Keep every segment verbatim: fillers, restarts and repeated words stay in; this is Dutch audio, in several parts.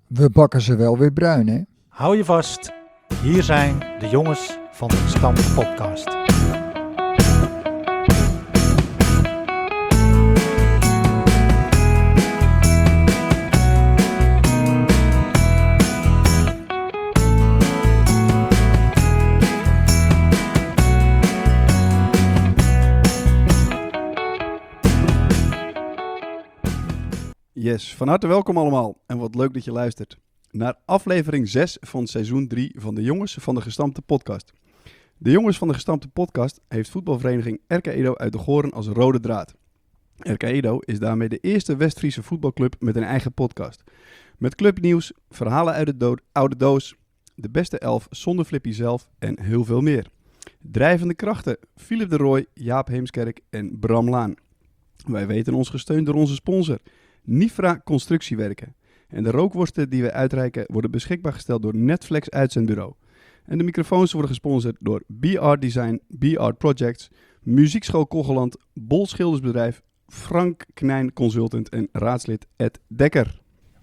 We bakken ze wel weer bruin, hè? Hou je vast, hier zijn de jongens van de Gestampte Podcast. Yes, van harte welkom allemaal en wat leuk dat je luistert naar aflevering zes van seizoen drie van de Jongens van de Gestampte Podcast. De Jongens van de Gestampte Podcast heeft voetbalvereniging R K Edo uit de Goren als rode draad. R K Edo is daarmee de eerste West-Friese voetbalclub met een eigen podcast. Met clubnieuws, verhalen uit de do- oude doos, de beste elf zonder Flippy zelf en heel veel meer. Drijvende krachten, Philip de Rooij, Jaap Heemskerk en Bram Laan. Wij weten ons gesteund door onze sponsor Nifra Constructiewerken. En de rookworsten die we uitreiken worden beschikbaar gesteld door Netflix Uitzendbureau. En de microfoons worden gesponsord door B-Art Design, B-Art Projects, Muziekschool Kogeland, Bol Schildersbedrijf, Frank Knijn Consultant en raadslid Ed Dekker.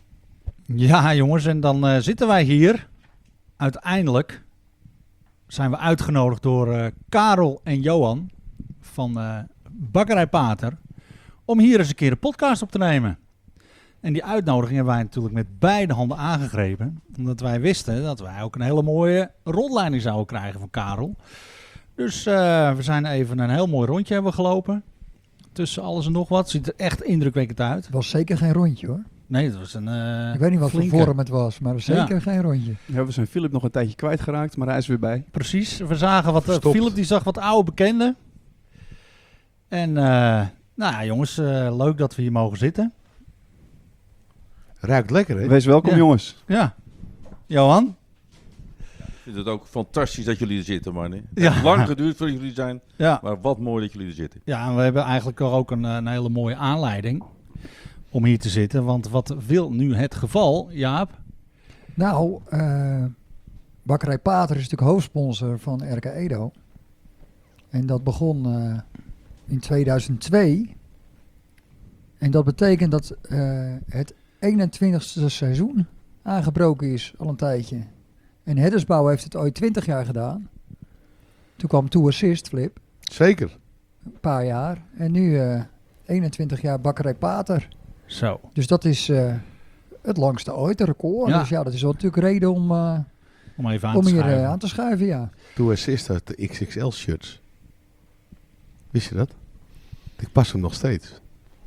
Ja jongens, en dan uh, zitten wij hier. Uiteindelijk zijn we uitgenodigd door uh, Karel en Johan van uh, Bakkerij Pater om hier eens een keer een podcast op te nemen. En die uitnodiging hebben wij natuurlijk met beide handen aangegrepen. Omdat wij wisten dat wij ook een hele mooie rondleiding zouden krijgen van Karel. Dus uh, we zijn even een heel mooi rondje hebben gelopen. Tussen alles en nog wat. Ziet er echt indrukwekkend uit. Het was zeker geen rondje, hoor. Nee, dat was een uh, Ik weet niet wat flinke. voor vorm het was, maar zeker Ja. geen rondje. Ja, we zijn Philip nog een tijdje kwijtgeraakt, maar hij is weer bij. Precies. We zagen wat... Uh, Verstopt. Philip die zag wat oude bekenden. En uh, nou ja jongens, uh, leuk dat we hier mogen zitten. Ruikt lekker, hè? Wees welkom Ja. jongens. Ja. Johan? Ik vind het ook fantastisch dat jullie er zitten, man. hè. Het Ja. heeft lang geduurd voordat jullie zijn, Ja. maar wat mooi dat jullie er zitten. Ja, en we hebben eigenlijk ook een, een hele mooie aanleiding om hier te zitten. Want wat wil nu het geval, Jaap? Nou, uh, Bakkerij Pater is natuurlijk hoofdsponsor van R K Edo. En dat begon uh, in tweeduizend twee. En dat betekent dat uh, het eenentwintigste seizoen aangebroken is al een tijdje. En Heddersbouw heeft het ooit twintig jaar gedaan. Toen kwam Two Assist, Flip. Zeker. Een paar jaar. En nu uh, eenentwintig jaar Bakkerij Pater. Zo. Dus dat is uh, het langste ooit, een record. Ja. Dus ja, dat is wel natuurlijk reden om, uh, Om even aan om te hier schuiven. uh, aan te schuiven, ja. Toen assist uit de X X L shirts. Wist je dat? Ik pas hem nog steeds.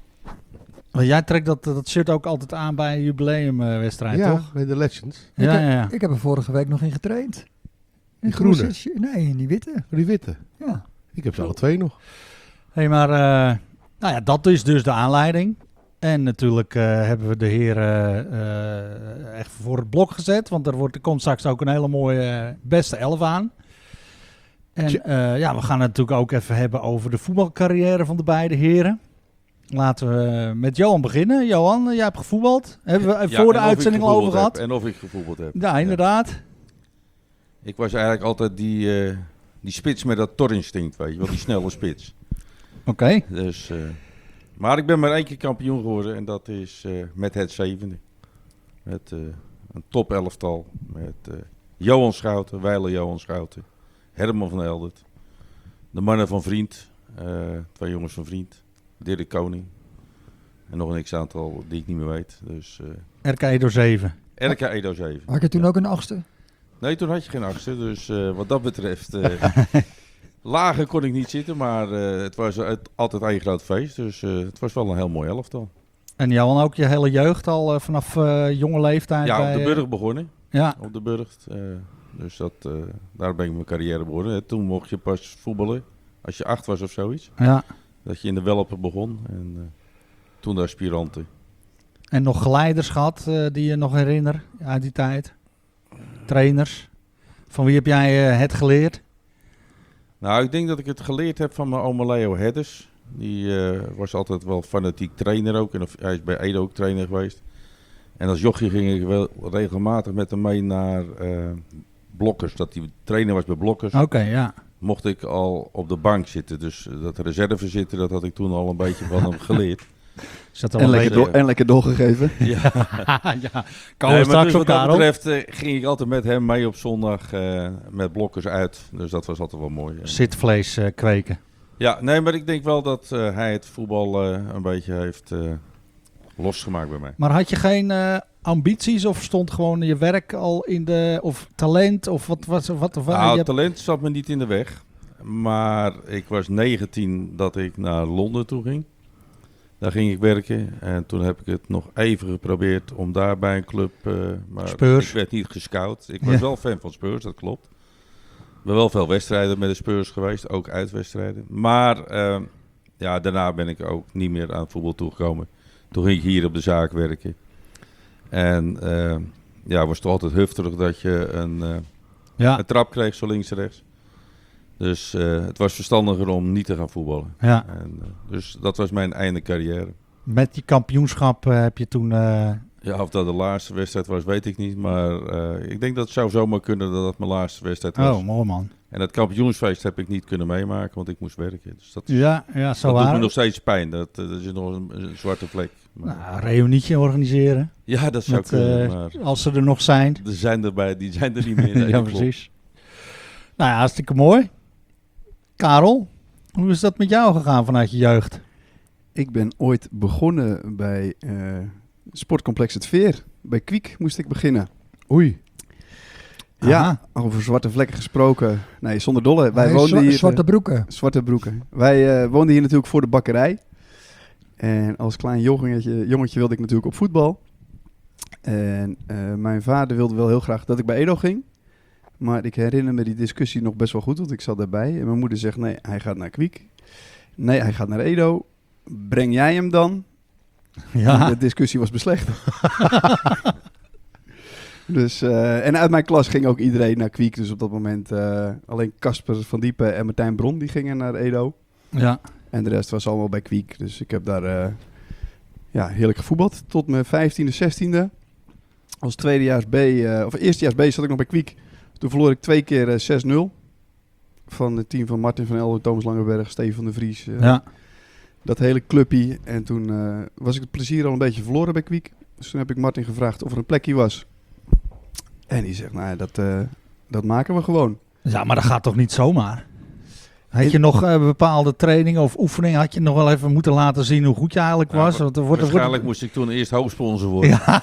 Want jij trekt dat, dat shirt ook altijd aan bij een jubileumwedstrijd, ja, toch? bij de Legends. Ik, Ja, heb, ja, ja. ik heb er vorige week nog in getraind. In Die groene? groene shirtje- Nee, in die witte. Oh, die witte. Ja. Ik heb ze alle twee nog. Hé, maar uh, nou ja, dat is dus de aanleiding. En natuurlijk uh, hebben we de heren uh, echt voor het blok gezet. Want er, wordt, er komt straks ook een hele mooie uh, beste elf aan. En uh, ja, we gaan het natuurlijk ook even hebben over de voetbalcarrière van de beide heren. Laten we met Johan beginnen. Johan, jij hebt gevoetbald. Hebben we Ja, voor de en of ik uitzending al over gevoetbald gehad. heb, En of ik gevoetbald heb. Ja, inderdaad. Ik was eigenlijk altijd die, uh, die spits met dat torinstinct, weet je wel. Die snelle spits. Oké. Okay. Dus, uh, maar ik ben maar één keer kampioen geworden en dat is uh, met het zevende. Met uh, een top elftal. Met uh, Johan Schouten, Weile Johan Schouten, Herman van Eldert. De mannen van Vriend, uh, twee jongens van Vriend. Dirk Koning. En nog een x-aantal die ik niet meer weet. Dus uh, R K Edo zeven. R K Edo zeven. Had je toen Ja. ook een achtste? Nee, toen had je geen achtste. Dus uh, wat dat betreft... Uh, lager kon ik niet zitten, maar uh, het was het, altijd één groot feest. Dus uh, het was wel een heel mooi elftal. En Johan ook je hele jeugd al uh, vanaf uh, jonge leeftijd? Ja, bij, op de uh, Burg begonnen. Ja. Op de Burg. Uh, dus dat, uh, daar ben ik mijn carrière begonnen. Toen mocht je pas voetballen als je acht was of zoiets. Ja. Dat je in de Welpen begon. En uh, toen de aspiranten. En nog geleiders gehad uh, die je nog herinnert uit die tijd? Trainers? Van wie heb jij uh, het geleerd? Nou, ik denk dat ik het geleerd heb van mijn oma Leo Hedders. Die uh, was altijd wel fanatiek trainer ook. En of, hij is bij Edo ook trainer geweest. En als jochie ging ik wel regelmatig met hem mee naar uh, Blokkers. Dat hij trainer was bij Blokkers. Oké, okay, ja. Mocht ik al op de bank zitten. Dus uh, dat reserve zitten, dat had ik toen al een beetje van hem geleerd. Zat er En wel lekker, een door, en lekker doorgegeven. Ja. ja, komen Nee, we maar straks dus op, wat dat Karel. betreft eh, ging ik altijd met hem mee op zondag eh, met blokkers uit. Dus dat was altijd wel mooi. En, Zitvlees eh, kweken. ja, nee, maar ik denk wel dat eh, hij het voetbal eh, een beetje heeft eh, losgemaakt bij mij. Maar had je geen eh, ambities of stond gewoon je werk al in de... Of talent of wat was wat, wat, wat, Nou, je hebt- talent zat me niet in de weg. Maar ik was negentien dat ik naar Londen toe ging. Daar ging ik werken. En toen heb ik het nog even geprobeerd om daar bij een club... eh, maar Spurs. ik werd niet gescout. Ik was Ja. wel fan van Spurs, dat klopt. Ik ben wel veel wedstrijden met de Spurs geweest. Ook uitwedstrijden. Maar eh, ja, daarna ben ik ook niet meer aan voetbal toegekomen. Toen ging ik hier op de zaak werken. En eh, ja, het was toch altijd hufterig dat je een... eh, ja, een trap kreeg, zo links en rechts. Dus eh, het was verstandiger om niet te gaan voetballen. ja. En, eh, dus dat was mijn einde carrière. Met die kampioenschap eh, heb je toen... eh, Ja, of dat de laatste wedstrijd was, weet ik niet. Maar eh, ik denk dat het zou zomaar kunnen dat dat mijn laatste wedstrijd was. oh, mooi man. En dat kampioensfeest heb ik niet kunnen meemaken, want ik moest werken. Dus dat, Ja, ja zo dat doet me waar. nog steeds pijn. Dat, eh, dat is nog een, een zwarte vlek. Maar- Nou, een reunietje organiseren. ja, dat zou Met, kunnen. eh, Maar als ze er nog zijn. er zijn erbij, die zijn er niet meer. Nee, ja, dat klopt. precies. Nou ja, hartstikke mooi. Karel, hoe is dat met jou gegaan vanuit je jeugd? Ik ben ooit begonnen bij eh, Sportcomplex Het Veer. Bij Kwiek moest ik beginnen. Oei. Ja, Aha. over zwarte vlekken gesproken. Nee, zonder dolle. Wij Hij woonden zwa- hier... Zwarte broeken. Zwarte broeken. Wij eh, woonden hier natuurlijk voor de bakkerij. En als klein jongetje, jongetje wilde ik natuurlijk op voetbal. En eh, mijn vader wilde wel heel graag dat ik bij Edo ging. Maar ik herinner me die discussie nog best wel goed, want ik zat daarbij. En mijn moeder zegt, nee, hij gaat naar Kwiek. Nee, hij gaat naar Edo. Breng jij hem dan? Ja, De discussie was beslecht. dus, eh, en uit mijn klas ging ook iedereen naar Kwiek. Dus op dat moment eh, alleen Casper van Diepen en Martijn Bron die gingen naar Edo. ja. En de rest was allemaal bij Kwiek. Dus ik heb daar eh, ja, heerlijk gevoetbald. Tot mijn vijftiende, zestiende. Als tweedejaars B, eh, of eerstejaars B zat ik nog bij Kwiek. Toen verloor ik twee keer eh, zes nul. Van het team van Martin van Elden, Thomas Langeberg, Steven van de Vries. eh, ja. Dat hele clubje. En toen eh, was ik het plezier al een beetje verloren bij Kwiek. Dus toen heb ik Martin gevraagd of er een plekje was. En die zegt, nou ja, dat, eh, dat maken we gewoon. Ja, maar dat gaat toch niet zomaar? Had je nog eh, bepaalde trainingen of oefeningen, had je nog wel even moeten laten zien hoe goed je eigenlijk Ja, was? wa- Want er wordt, er Waarschijnlijk wordt... moest ik toen eerst hoofdsponsor worden. Ja.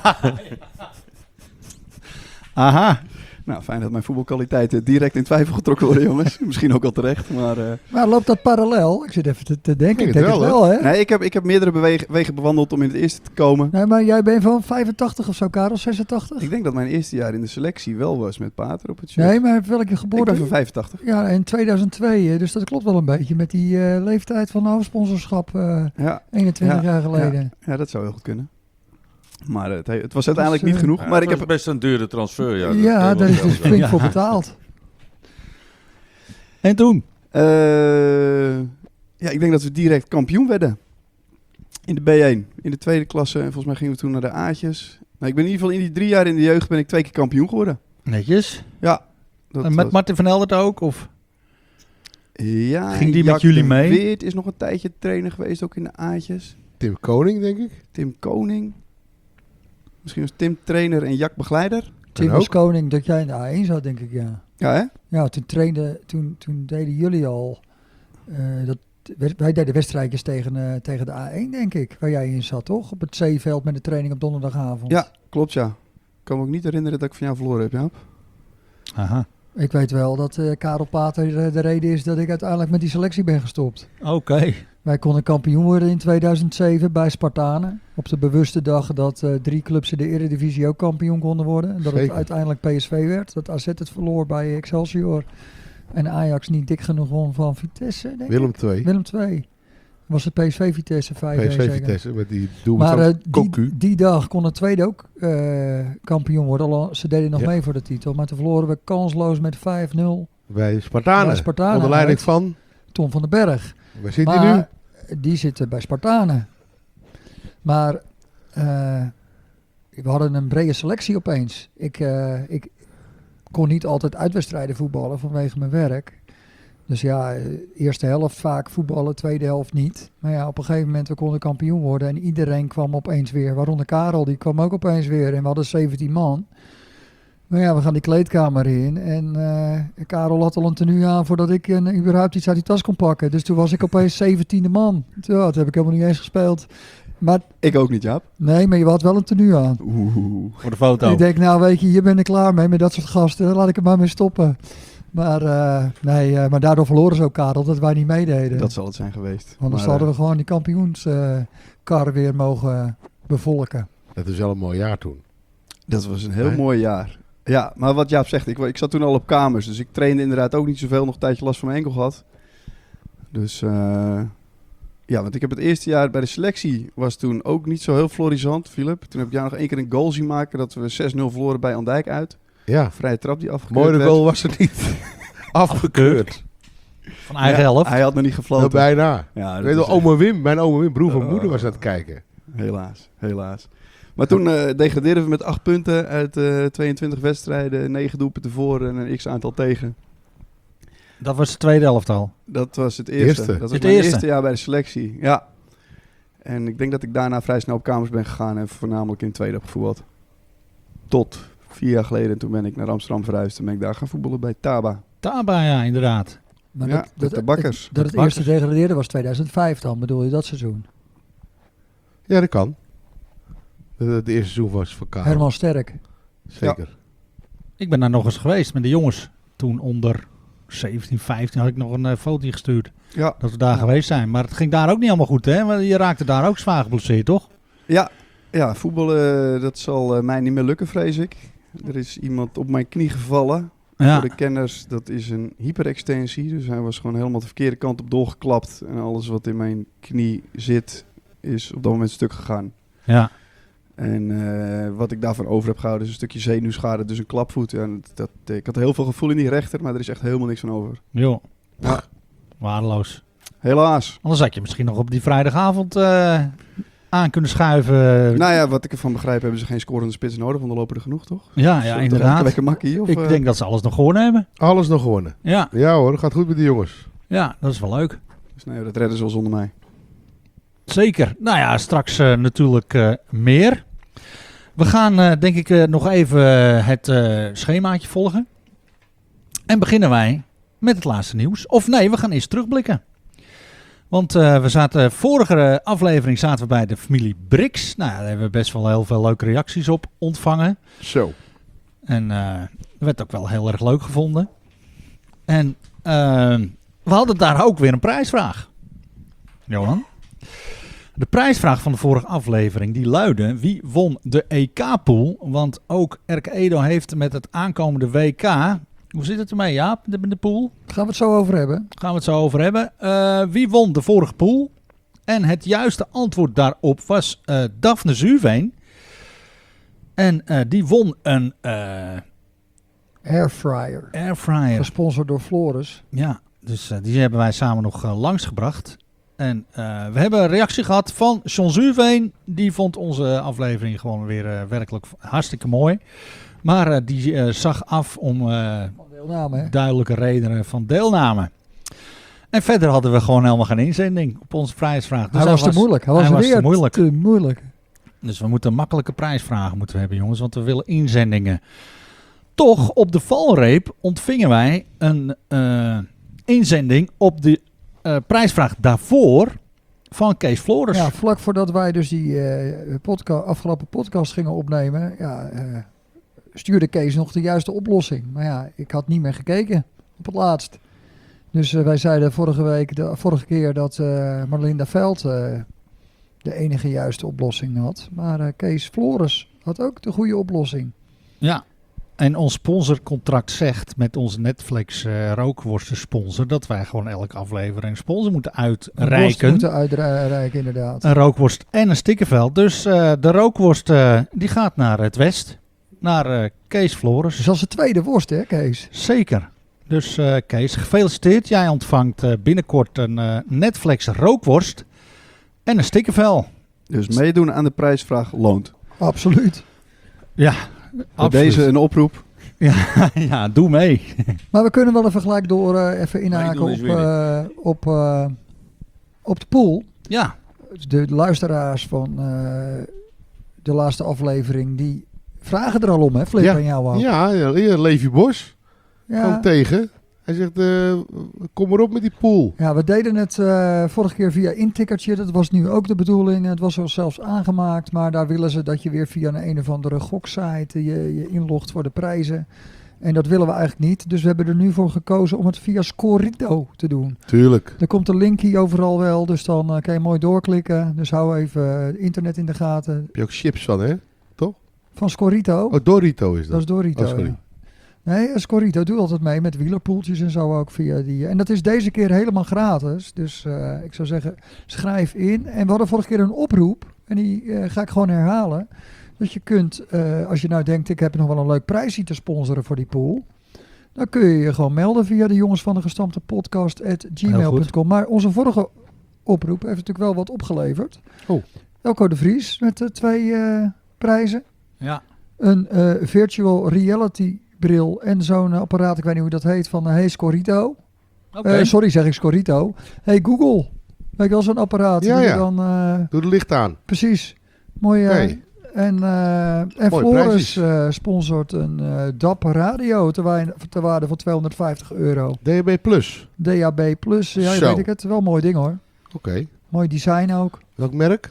Aha. Nou, fijn dat mijn voetbalkwaliteiten direct in twijfel getrokken worden, jongens. Misschien ook al terecht, maar... eh, Maar loopt dat parallel? Ik zit even te, te denken. Ik Ik denk denk het het wel, wel, hè? Nee, ik heb, ik heb meerdere bewegen, wegen bewandeld om in het eerste te komen. Nee, maar jij bent van vijfentachtig of zo, Karel? zesentachtig? Ik denk dat mijn eerste jaar in de selectie wel was met Pater op het shirt. Nee, maar welke ik geboorte? ben van vijfentachtig. Ja, in tweeduizend twee. hè, Dus dat klopt wel een beetje met die eh, leeftijd van hoofdsponsorschap eh, Ja, eenentwintig Ja, jaar geleden. ja, dat zou heel goed kunnen. Maar het, het was uiteindelijk Dus, niet eh, genoeg. Ja, maar het ik was heb... best een dure transfer. Ja, Ja, dat kan je daar wel is dus zeggen. flink Ja. voor betaald. En toen? eh, ja, ik denk dat we direct kampioen werden. In de B één. In de tweede klasse. En volgens mij gingen we toen naar de A'tjes. Nou, ik ben in ieder geval in die drie jaar in de jeugd ben ik twee keer kampioen geworden. Netjes. Ja. Dat En met was- Martin van Eldert ook? Of? Ja, Ging die met Jack jullie de mee? Weert is nog een tijdje trainer geweest, ook in de A'tjes. Tim Koning, denk ik. Tim Koning. Misschien was Tim trainer en Jack begeleider. Tim ook. was koning dat jij in de A één zat, denk ik, ja. Ja, hè? Ja, toen trainde, toen, toen deden jullie al, eh, dat, wij deden wedstrijdjes tegen, eh, tegen de A één, denk ik, waar jij in zat, toch? Op het zeeveld met de training op donderdagavond. Ja, klopt, ja. Ik kan me ook niet herinneren dat ik van jou verloren heb, Jaap. Aha. Ik weet wel dat eh, Karel Pater eh, de reden is dat ik uiteindelijk met die selectie ben gestopt. Oké. Wij konden kampioen worden in tweeduizend zeven bij Spartanen. Op de bewuste dag dat eh, drie clubs in de Eredivisie ook kampioen konden worden. En dat het Zeker. uiteindelijk P S V werd. Dat A Z het verloor bij Excelsior. En Ajax niet dik genoeg won van Vitesse, denk Willem ik. twee. Willem twee. Was het P S V Vitesse vijf P S V Vitesse met die doelpunt Maar van eh, die, Cocu. die dag kon het tweede ook eh, kampioen worden. Al, ze deden nog Ja. mee voor de titel. Maar toen verloren we kansloos met vijf nul. Bij Spartanen. Bij Spartanen Onder leiding uit. van... Tom van den Berg. Waar zit hij nu? Maar die zitten bij Spartanen. Maar eh, we hadden een brede selectie opeens. Ik, eh, ik kon niet altijd uitwedstrijden voetballen vanwege mijn werk. Dus ja, eh, eerste helft vaak voetballen, tweede helft niet. Maar ja, op een gegeven moment we konden kampioen worden en iedereen kwam opeens weer. Waaronder Karel, die kwam ook opeens weer en we hadden zeventien man. Maar ja, we gaan die kleedkamer in en uh, Karel had al een tenue aan voordat ik uh, überhaupt iets uit die tas kon pakken. Dus toen was ik opeens zeventiende man. Ja, dat heb ik helemaal niet eens gespeeld. Maar Ik ook niet, Jaap. nee, maar je had wel een tenue aan. Oeh. Voor de foto. Ik denk, nou weet je, hier ben ik klaar mee met dat soort gasten. Dan laat ik er maar mee stoppen. Maar, uh, nee, uh, maar daardoor verloren ze ook Karel dat wij niet meededen. Dat zal het zijn geweest. Want dan Maar, hadden eh, we gewoon die kampioenskar weer mogen bevolken. Dat is wel een mooi jaar toen. Dat was een heel Nee? mooi jaar. Ja, maar wat Jaap zegt, ik, ik zat toen al op kamers. Dus ik trainde inderdaad ook niet zoveel. Nog een tijdje last van mijn enkel gehad. Dus uh, ja, want ik heb het eerste jaar bij de selectie was toen ook niet zo heel florisant, Philip. Toen heb ik jou nog één keer een goal zien maken dat we zes nul verloren bij Andijk uit. Ja, Vrije trap die afgekeurd mooie werd. goal was het niet. Afgekeurd. Van eigen Ja, helft. Hij had nog niet Nou, gefloten. bijna. Ja, Ik dat weet wel, is echt- oma Wim, mijn oma Wim, broer van Oh. moeder, was aan het kijken. Helaas, helaas. Maar toen uh, degradeerden we met acht punten uit uh, tweeëntwintig wedstrijden, negen doelpunten voor en een x-aantal tegen. Dat was de tweede helft al. Dat was het eerste. Eerste. Dat was Het mijn eerste. eerste jaar bij de selectie, ja. En ik denk dat ik daarna vrij snel op kamers ben gegaan en voornamelijk in het tweede heb gevoetbald. Tot vier jaar geleden, en toen ben ik naar Amsterdam verhuisd en ben ik daar gaan voetballen bij Taba. Taba, ja, inderdaad. Maar Ja, met de bakkers. Dat, dat Met het de eerste degradeerde was tweeduizend vijf dan, bedoel je dat seizoen? Ja, dat kan. De, de eerste seizoen was van Karel. Herman Sterk. Zeker. Ik ben daar nog eens geweest met de jongens. Toen onder zeventien, vijftien had ik nog een uh, foto gestuurd. Ja, Dat we daar Ja. geweest zijn. Maar het ging daar ook niet allemaal goed, hè? Want je raakte daar ook zwaar geblesseerd, toch? ja, ja voetballen, dat zal uh, mij niet meer lukken, vrees ik. Er is iemand op mijn knie gevallen. Ja. Voor de kenners, dat is een hyperextensie. Dus hij was gewoon helemaal de verkeerde kant op doorgeklapt. En alles wat in mijn knie zit, is op dat moment stuk gegaan. Ja. En uh, wat ik daarvan over heb gehouden is een stukje zenuwschade, dus een klapvoet. Ja, en dat, dat, ik had heel veel gevoel in die rechter, maar er is echt helemaal niks van over. Joh. Ja. Waardeloos. Helaas. Anders had je misschien nog op die vrijdagavond uh, aan kunnen schuiven. Nou ja, wat ik ervan begrijp hebben ze geen scorende spits nodig, want er lopen er genoeg, toch? ja, Is ja, dat inderdaad. toch Lekker makkie, of, Ik uh, denk dat ze alles nog gewonnen hebben. Alles nog gewonnen. Ja, Ja hoor, dat gaat goed met die jongens. ja, dat is wel leuk. Dus nee, dat redden ze wel zonder mij. Zeker. Nou ja, straks uh, natuurlijk uh, meer. We gaan uh, denk ik uh, nog even uh, het uh, schemaatje volgen. En beginnen wij met het laatste nieuws. Of nee, we gaan eerst terugblikken. Want uh, we zaten, vorige aflevering zaten we bij de familie Brix. Nou, daar hebben we best wel heel veel leuke reacties op ontvangen. Zo. En uh, werd ook wel heel erg leuk gevonden. En uh, we hadden daar ook weer een prijsvraag. Johan? De prijsvraag van de vorige aflevering die luidde: wie won de E K-pool? Want ook R K Edo heeft met het aankomende W K... Hoe zit het ermee, Jaap, de, de pool? Daar gaan we het zo over hebben. Daar gaan we het zo over hebben. Uh, wie won de vorige pool? En het juiste antwoord daarop was uh, Daphne Zuurveen. En uh, die won een uh, Airfryer. airfryer. Gesponsord door Floris. Ja, dus uh, die hebben wij samen nog uh, langsgebracht. En uh, we hebben een reactie gehad van John Zuurveen. Die vond onze aflevering gewoon weer uh, werkelijk hartstikke mooi. Maar uh, die uh, zag af om uh, Van deelname, hè? duidelijke redenen van deelname. En verder hadden we gewoon helemaal geen inzending op onze prijsvraag. Dus hij was te moeilijk. Hij was, hij was weer te moeilijk. te moeilijk. Dus we moeten een makkelijke prijsvragen moeten we hebben, jongens. Want we willen inzendingen. Toch, op de valreep ontvingen wij een uh, inzending op de uh, prijsvraag daarvoor van Kees Flores. Ja, vlak voordat wij dus die uh, podca- afgelopen podcast gingen opnemen, ja, uh, stuurde Kees nog de juiste oplossing. Maar ja, ik had niet meer gekeken op het laatst. Dus uh, wij zeiden vorige week, de vorige keer dat uh, Marlinda Veld uh, de enige juiste oplossing had. Maar uh, Kees Flores had ook de goede oplossing. Ja. En ons sponsorcontract zegt met onze Netflix uh, rookworsten sponsor dat wij gewoon elke aflevering sponsor moeten Een worst uitreiken. moeten uitreiken, inderdaad. Een rookworst en een stikkerveld. Dus uh, de rookworst uh, die gaat naar het west. Naar uh, Kees Flores. Dus als de tweede worst, hè, Kees? Zeker. Dus uh, Kees, gefeliciteerd. Jij ontvangt uh, binnenkort een uh, Netflix rookworst en een stikkervel. Dus meedoen aan de prijsvraag loont. Absoluut. Ja, Bij absoluut. deze een oproep. Ja, ja, doe mee. Maar we kunnen wel even gelijk door uh, even inhaken Meedoen op, is winnen. uh, op, uh, op de pool. Ja, De luisteraars van uh, de laatste aflevering, die vragen er al om, hè, Flip Ja. en jou ook. Ja, ja, ja, Levi Bos kwam Ja. tegen. Hij zegt, eh, kom maar op met die pool. Ja, we deden het uh, vorige keer via intikkertje. Dat was nu ook de bedoeling. Het was wel zelfs aangemaakt. Maar daar willen ze dat je weer via een, een of andere goksite je, je inlogt voor de prijzen. En dat willen we eigenlijk niet. Dus we hebben er nu voor gekozen om het via Scorito te doen. Tuurlijk. Er komt een link hier overal wel. Dus dan uh, kan je mooi doorklikken. Dus hou even uh, internet in de gaten. Heb je ook chips van, hè? Van Scorito. Oh, Dorito is Dat dat. is Dorito. Oh, sorry. Ja. Nee, Scorito doet altijd mee met wielerpoeltjes en zo ook via die. En dat is deze keer helemaal gratis. Dus uh, ik zou zeggen, schrijf in. En we hadden vorige keer een oproep. En die uh, ga ik gewoon herhalen. Dat je kunt, uh, als je nou denkt, ik heb nog wel een leuk prijsje te sponsoren voor die pool. Dan kun je je gewoon melden via de jongens van de gestampte podcast at gmail punt com. Maar onze vorige oproep heeft natuurlijk wel wat opgeleverd. Oh. Elko de Vries met uh, twee uh, prijzen. ja. Een uh, virtual reality bril en zo'n uh, apparaat, ik weet niet hoe dat heet, van uh, Hey Scorito. Oké. Uh, sorry, zeg ik Scorito. Hey Google. Weet je wel, zo'n apparaat. Ja, die je ja. Dan, uh, Doe de licht aan. precies. Mooi. Uh, Oké. En, uh, en Mooie Floris prijsjes. uh, sponsort een uh, D A P radio ter, wa- ter waarde van tweehonderdvijftig euro. D H B plus. D A B plus, ja, Zo. weet ik het. Wel een mooi ding hoor. Oké. Mooi design ook. Welk merk?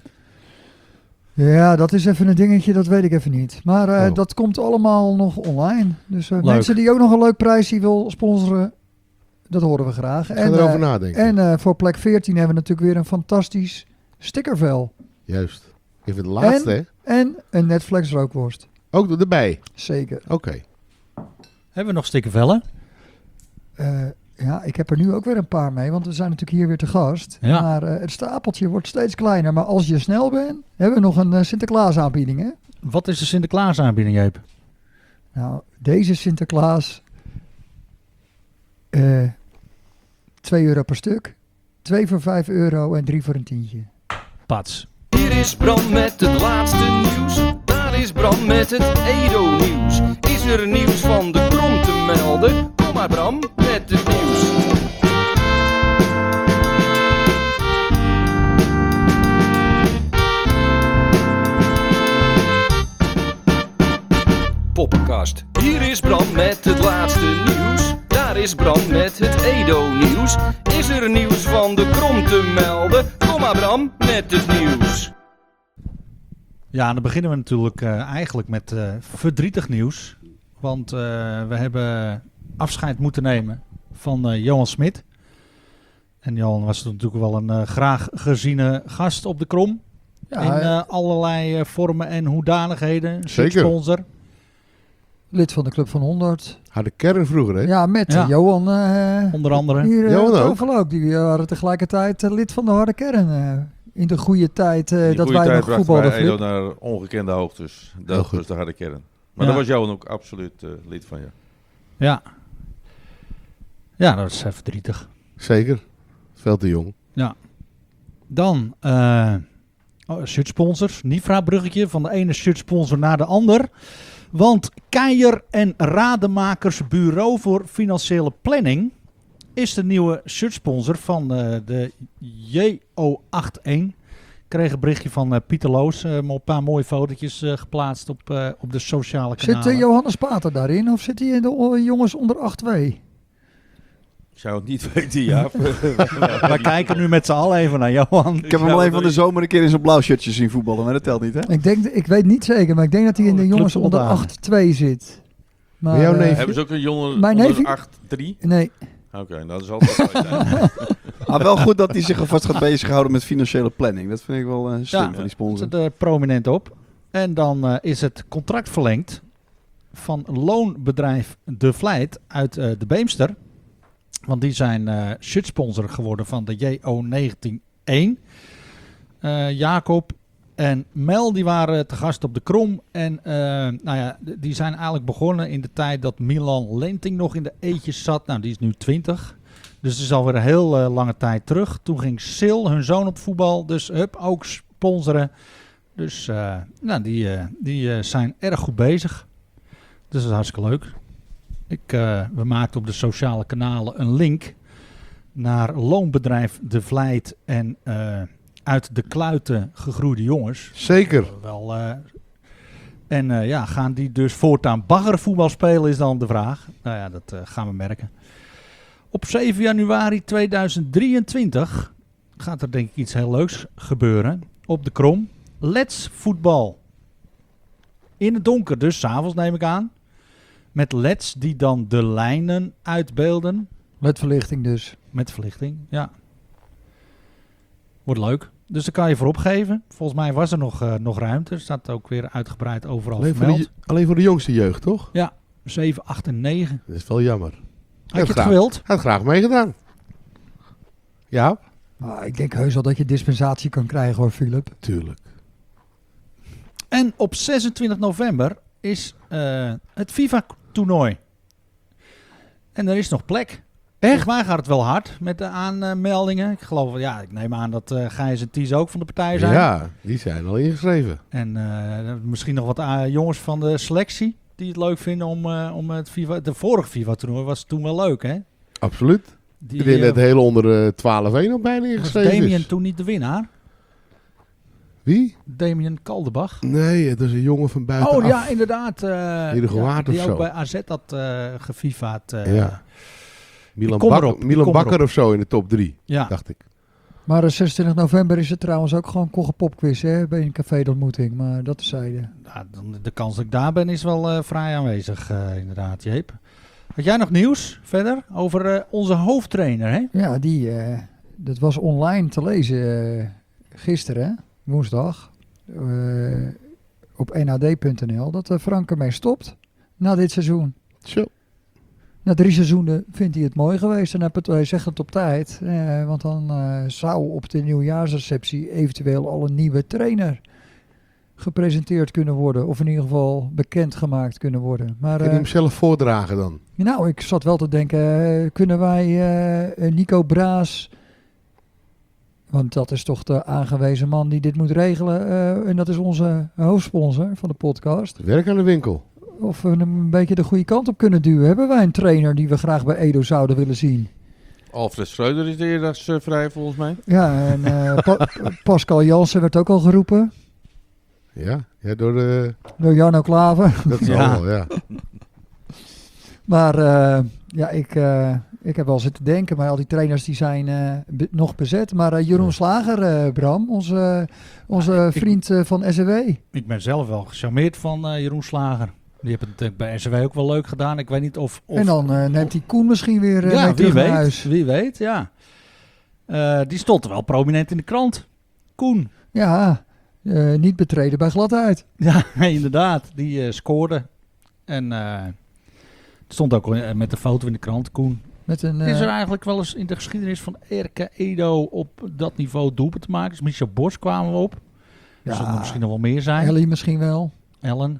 Ja, dat is even een dingetje, dat weet ik even niet. Maar uh, Oh. dat komt allemaal nog online. Dus uh, Leuk. mensen die ook nog een leuk prijsje wil sponsoren, dat horen we graag. Ik ga En, erover uh, nadenken. en uh, voor plek veertien hebben we natuurlijk weer een fantastisch stickervel. Juist. Even de laatste, hè? En een Netflix rookworst. Ook erbij. Zeker. Oké. Hebben we nog stickervellen? Uh, ja, ik heb er nu ook weer een paar mee, want we zijn natuurlijk hier weer te gast. Ja. Maar uh, het stapeltje wordt steeds kleiner. Maar als je snel bent, hebben we nog een uh, Sinterklaas aanbieding, hè? Wat is de Sinterklaas aanbieding, Jeep? Nou, deze Sinterklaas, uh, twee euro per stuk. Twee voor vijf euro en drie voor een tientje. Pats. Hier is Bram met het laatste nieuws. Daar is Bram met het Edo-nieuws. Is er nieuws van de Krom te melden? Kom maar Bram met het nieuws. Poppenkast. Hier is Bram met het laatste nieuws. Daar is Bram met het Edo-nieuws. Is er nieuws van de Krom te melden? Kom maar Bram met het nieuws. Ja, dan beginnen we natuurlijk uh, eigenlijk met uh, verdrietig nieuws. Want uh, we hebben afscheid moeten nemen van uh, Johan Smit. En Johan was natuurlijk wel een uh, graag geziene gast op de Krom. Ja, in uh, uh, allerlei uh, vormen en hoedanigheden. Zeker. Sponsor. lid van de Club van honderd. Harde kern vroeger, hè? Ja, met Ja. uh, Johan. Uh, Onder andere. Hier uh, Johan aan ook. tafel ook. Die waren tegelijkertijd uh, lid van de harde kern. Uh, in de goede tijd uh, Die dat goede wij tijd nog brachten voetbalden. wij Edo Flip. naar ongekende hoogtes. Heel Dat goed. was de harde kern. Maar Ja. daar was Johan ook absoluut uh, lid van, ja. Ja. Ja, dat is uh, verdrietig. Zeker. Veel te jong. Dan uh, oh, shirtsponsors. Nifra-bruggetje van de ene shirtsponsor naar de ander. Want Keijer en Rademakers Bureau voor Financiële Planning is de nieuwe shirtsponsor van uh, de J O eenentachtig. Ik kreeg een berichtje van uh, Pieter Loos. Uh, een paar mooie fotootjes uh, geplaatst op, uh, op de sociale kanalen. Zit uh, Johannes Pater daarin of zit hij in de uh, jongens onder acht twee? Ik zou het niet weten, ja. Wij kijken nu met z'n allen even naar Johan. Ik heb hem alleen van de zomer een keer in zo'n blauw shirtje zien voetballen, maar dat telt niet, hè? Ik, denk, ik weet niet zeker, maar ik denk dat hij Oh, in de de jongens Club onder Soldaten. acht twee zit. Maar, Maar jouw uh, neefje? Hebben ze ook een jongen Mijn onder neefje? acht drie? Nee, Oké, nou, dat is altijd wel zijn. Maar wel goed dat hij zich alvast gaat bezighouden met financiële planning. Dat vind ik wel uh, slim Ja, van die Er sponsor. zit er prominent op. En dan uh, is het contract verlengd van loonbedrijf De Vlijt uit uh, de Beemster. Want die zijn uh, shirtsponsor geworden van de J O negentien één. Uh, Jacob en Mel die waren te gast op de Krom. En uh, nou ja, d- die zijn eigenlijk begonnen in de tijd dat Milan Lenting nog in de eetjes zat. Nou, die is nu twintig. Dus het is alweer een heel uh, lange tijd terug. Toen ging Sil, hun zoon, op voetbal. Dus hup, ook sponsoren. Dus uh, nou, die, uh, die uh, zijn erg goed bezig. Dus dat is hartstikke leuk. Ik, uh, we maakten op de sociale kanalen een link naar loonbedrijf De Vlijt en uh, uit de kluiten gegroeide jongens. Zeker. Wel, uh, en uh, ja, gaan die dus voortaan baggervoetbal spelen is dan de vraag. Nou ja, dat uh, gaan we merken. Op zeven januari tweeduizend drieëntwintig gaat er denk ik iets heel leuks gebeuren. Op de Krom. Let's voetbal. In het donker dus, 's avonds neem ik aan. Met L E D's die dan de lijnen uitbeelden. Met verlichting dus. Met verlichting, ja. Wordt leuk. Dus daar kan je voor opgeven. Volgens mij was er nog, uh, nog ruimte. Er staat ook weer uitgebreid overal Alleen voor, vermeld. de, alleen voor de jongste jeugd, toch? Ja, zeven, acht en negen. Dat is wel jammer. Had je het graag, gewild? had graag meegedaan. Ja, Maar ik denk heus wel dat je dispensatie kan krijgen hoor, Philip. tuurlijk. En op zesentwintig november is uh, het FIFA-toernooi. En er is nog plek. Volgens mij gaat het wel hard met de aanmeldingen. Ik geloof, ja, ik neem aan dat uh, Gijs en Ties ook van de partij zijn. Ja, die zijn al ingeschreven. En uh, misschien nog wat uh, jongens van de selectie die het leuk vinden om, uh, om het FIFA... De vorige FIFA-toernooi was toen wel leuk, hè? Absoluut. Die, Ik denk uh, dat het hele onder uh, twaalf één al bijna was ingeschreven Damien is. toen niet de winnaar? Wie? Damien Kaldebach. Nee, het is een jongen van buitenaf. Oh ja, inderdaad. Uh, Die er gewaard die of ook zo. bij A Z had uh, gefifaat. Uh, Ja. Milan, kom Bak- erop, Milan kom Bakker erop. of zo in de top drie, ja. dacht ik. Maar uh, zesentwintig november is het trouwens ook gewoon koggenpopquiz hè, bij een café de ontmoeting. Maar dat terzijde. Nou, dan, de kans dat ik daar ben is wel uh, vrij aanwezig, uh, inderdaad, Jeep. Had jij nog nieuws verder over uh, onze hoofdtrainer, hè? Ja, die, uh, dat was online te lezen uh, gisteren, woensdag, uh, op n h d punt n l, dat uh, Frank ermee stopt na dit seizoen. Zo. Na drie seizoenen vindt hij het mooi geweest en het, hij zegt het op tijd. Eh, want dan uh, zou op de nieuwjaarsreceptie eventueel al een nieuwe trainer gepresenteerd kunnen worden. Of in ieder geval bekendgemaakt kunnen worden. Maar, Kan je uh, hem zelf voordragen dan? nou, ik zat wel te denken, uh, kunnen wij uh, Nico Braas... Want dat is toch de aangewezen man die dit moet regelen. Uh, en dat is onze hoofdsponsor van de podcast. Werk aan de winkel. Of we hem een beetje de goede kant op kunnen duwen. Hebben wij een trainer die we graag bij Edo zouden willen zien? Alfred Schreuder is de eerder uh, vrij volgens mij. Ja, en uh, pa- Pascal Jansen werd ook al geroepen. Ja, ja door de... Door Jarno Klaver. Dat is Ja. al wel, ja. Maar uh, ja, ik, uh, ik heb wel zitten denken. Maar al die trainers die zijn uh, be- nog bezet. Maar uh, Jeroen Ja. Slager, uh, Bram, onze, onze Ja, ik- vriend uh, van S W. Ik ben zelf wel gecharmeerd van uh, Jeroen Slager. Die heeft het natuurlijk bij S W ook wel leuk gedaan. Ik weet niet of... of En dan uh, neemt hij Koen misschien weer uh, ja, mee wie terug naar weet. huis. Wie weet, ja. Uh, die stond er wel prominent in de krant. Koen. Ja, uh, niet betreden bij gladheid. Ja, inderdaad. Die uh, scoorde. En uh, het stond ook uh, met de foto in de krant, Koen. Met een, uh, Is er eigenlijk wel eens in de geschiedenis van R K Edo op dat niveau doelpunt te maken? Dus Michel Bos kwamen we op. Er Ja. zullen er misschien nog wel meer zijn. Ellie misschien wel. Ellen.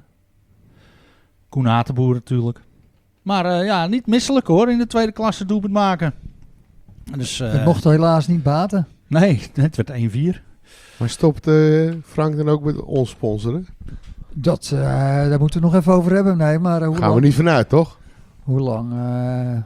Koen Hatenboer natuurlijk. Maar uh, ja, niet misselijk hoor, in de tweede klasse doelpunt maken. Dus, uh, Het mocht helaas niet baten. Nee, het werd één vier. Maar stopt uh, Frank dan ook met ons sponsoren? Dat, uh, daar moeten we nog even over hebben. Nee, maar uh, hoe Gaan lang? we niet vanuit, toch? Hoe lang? Uh...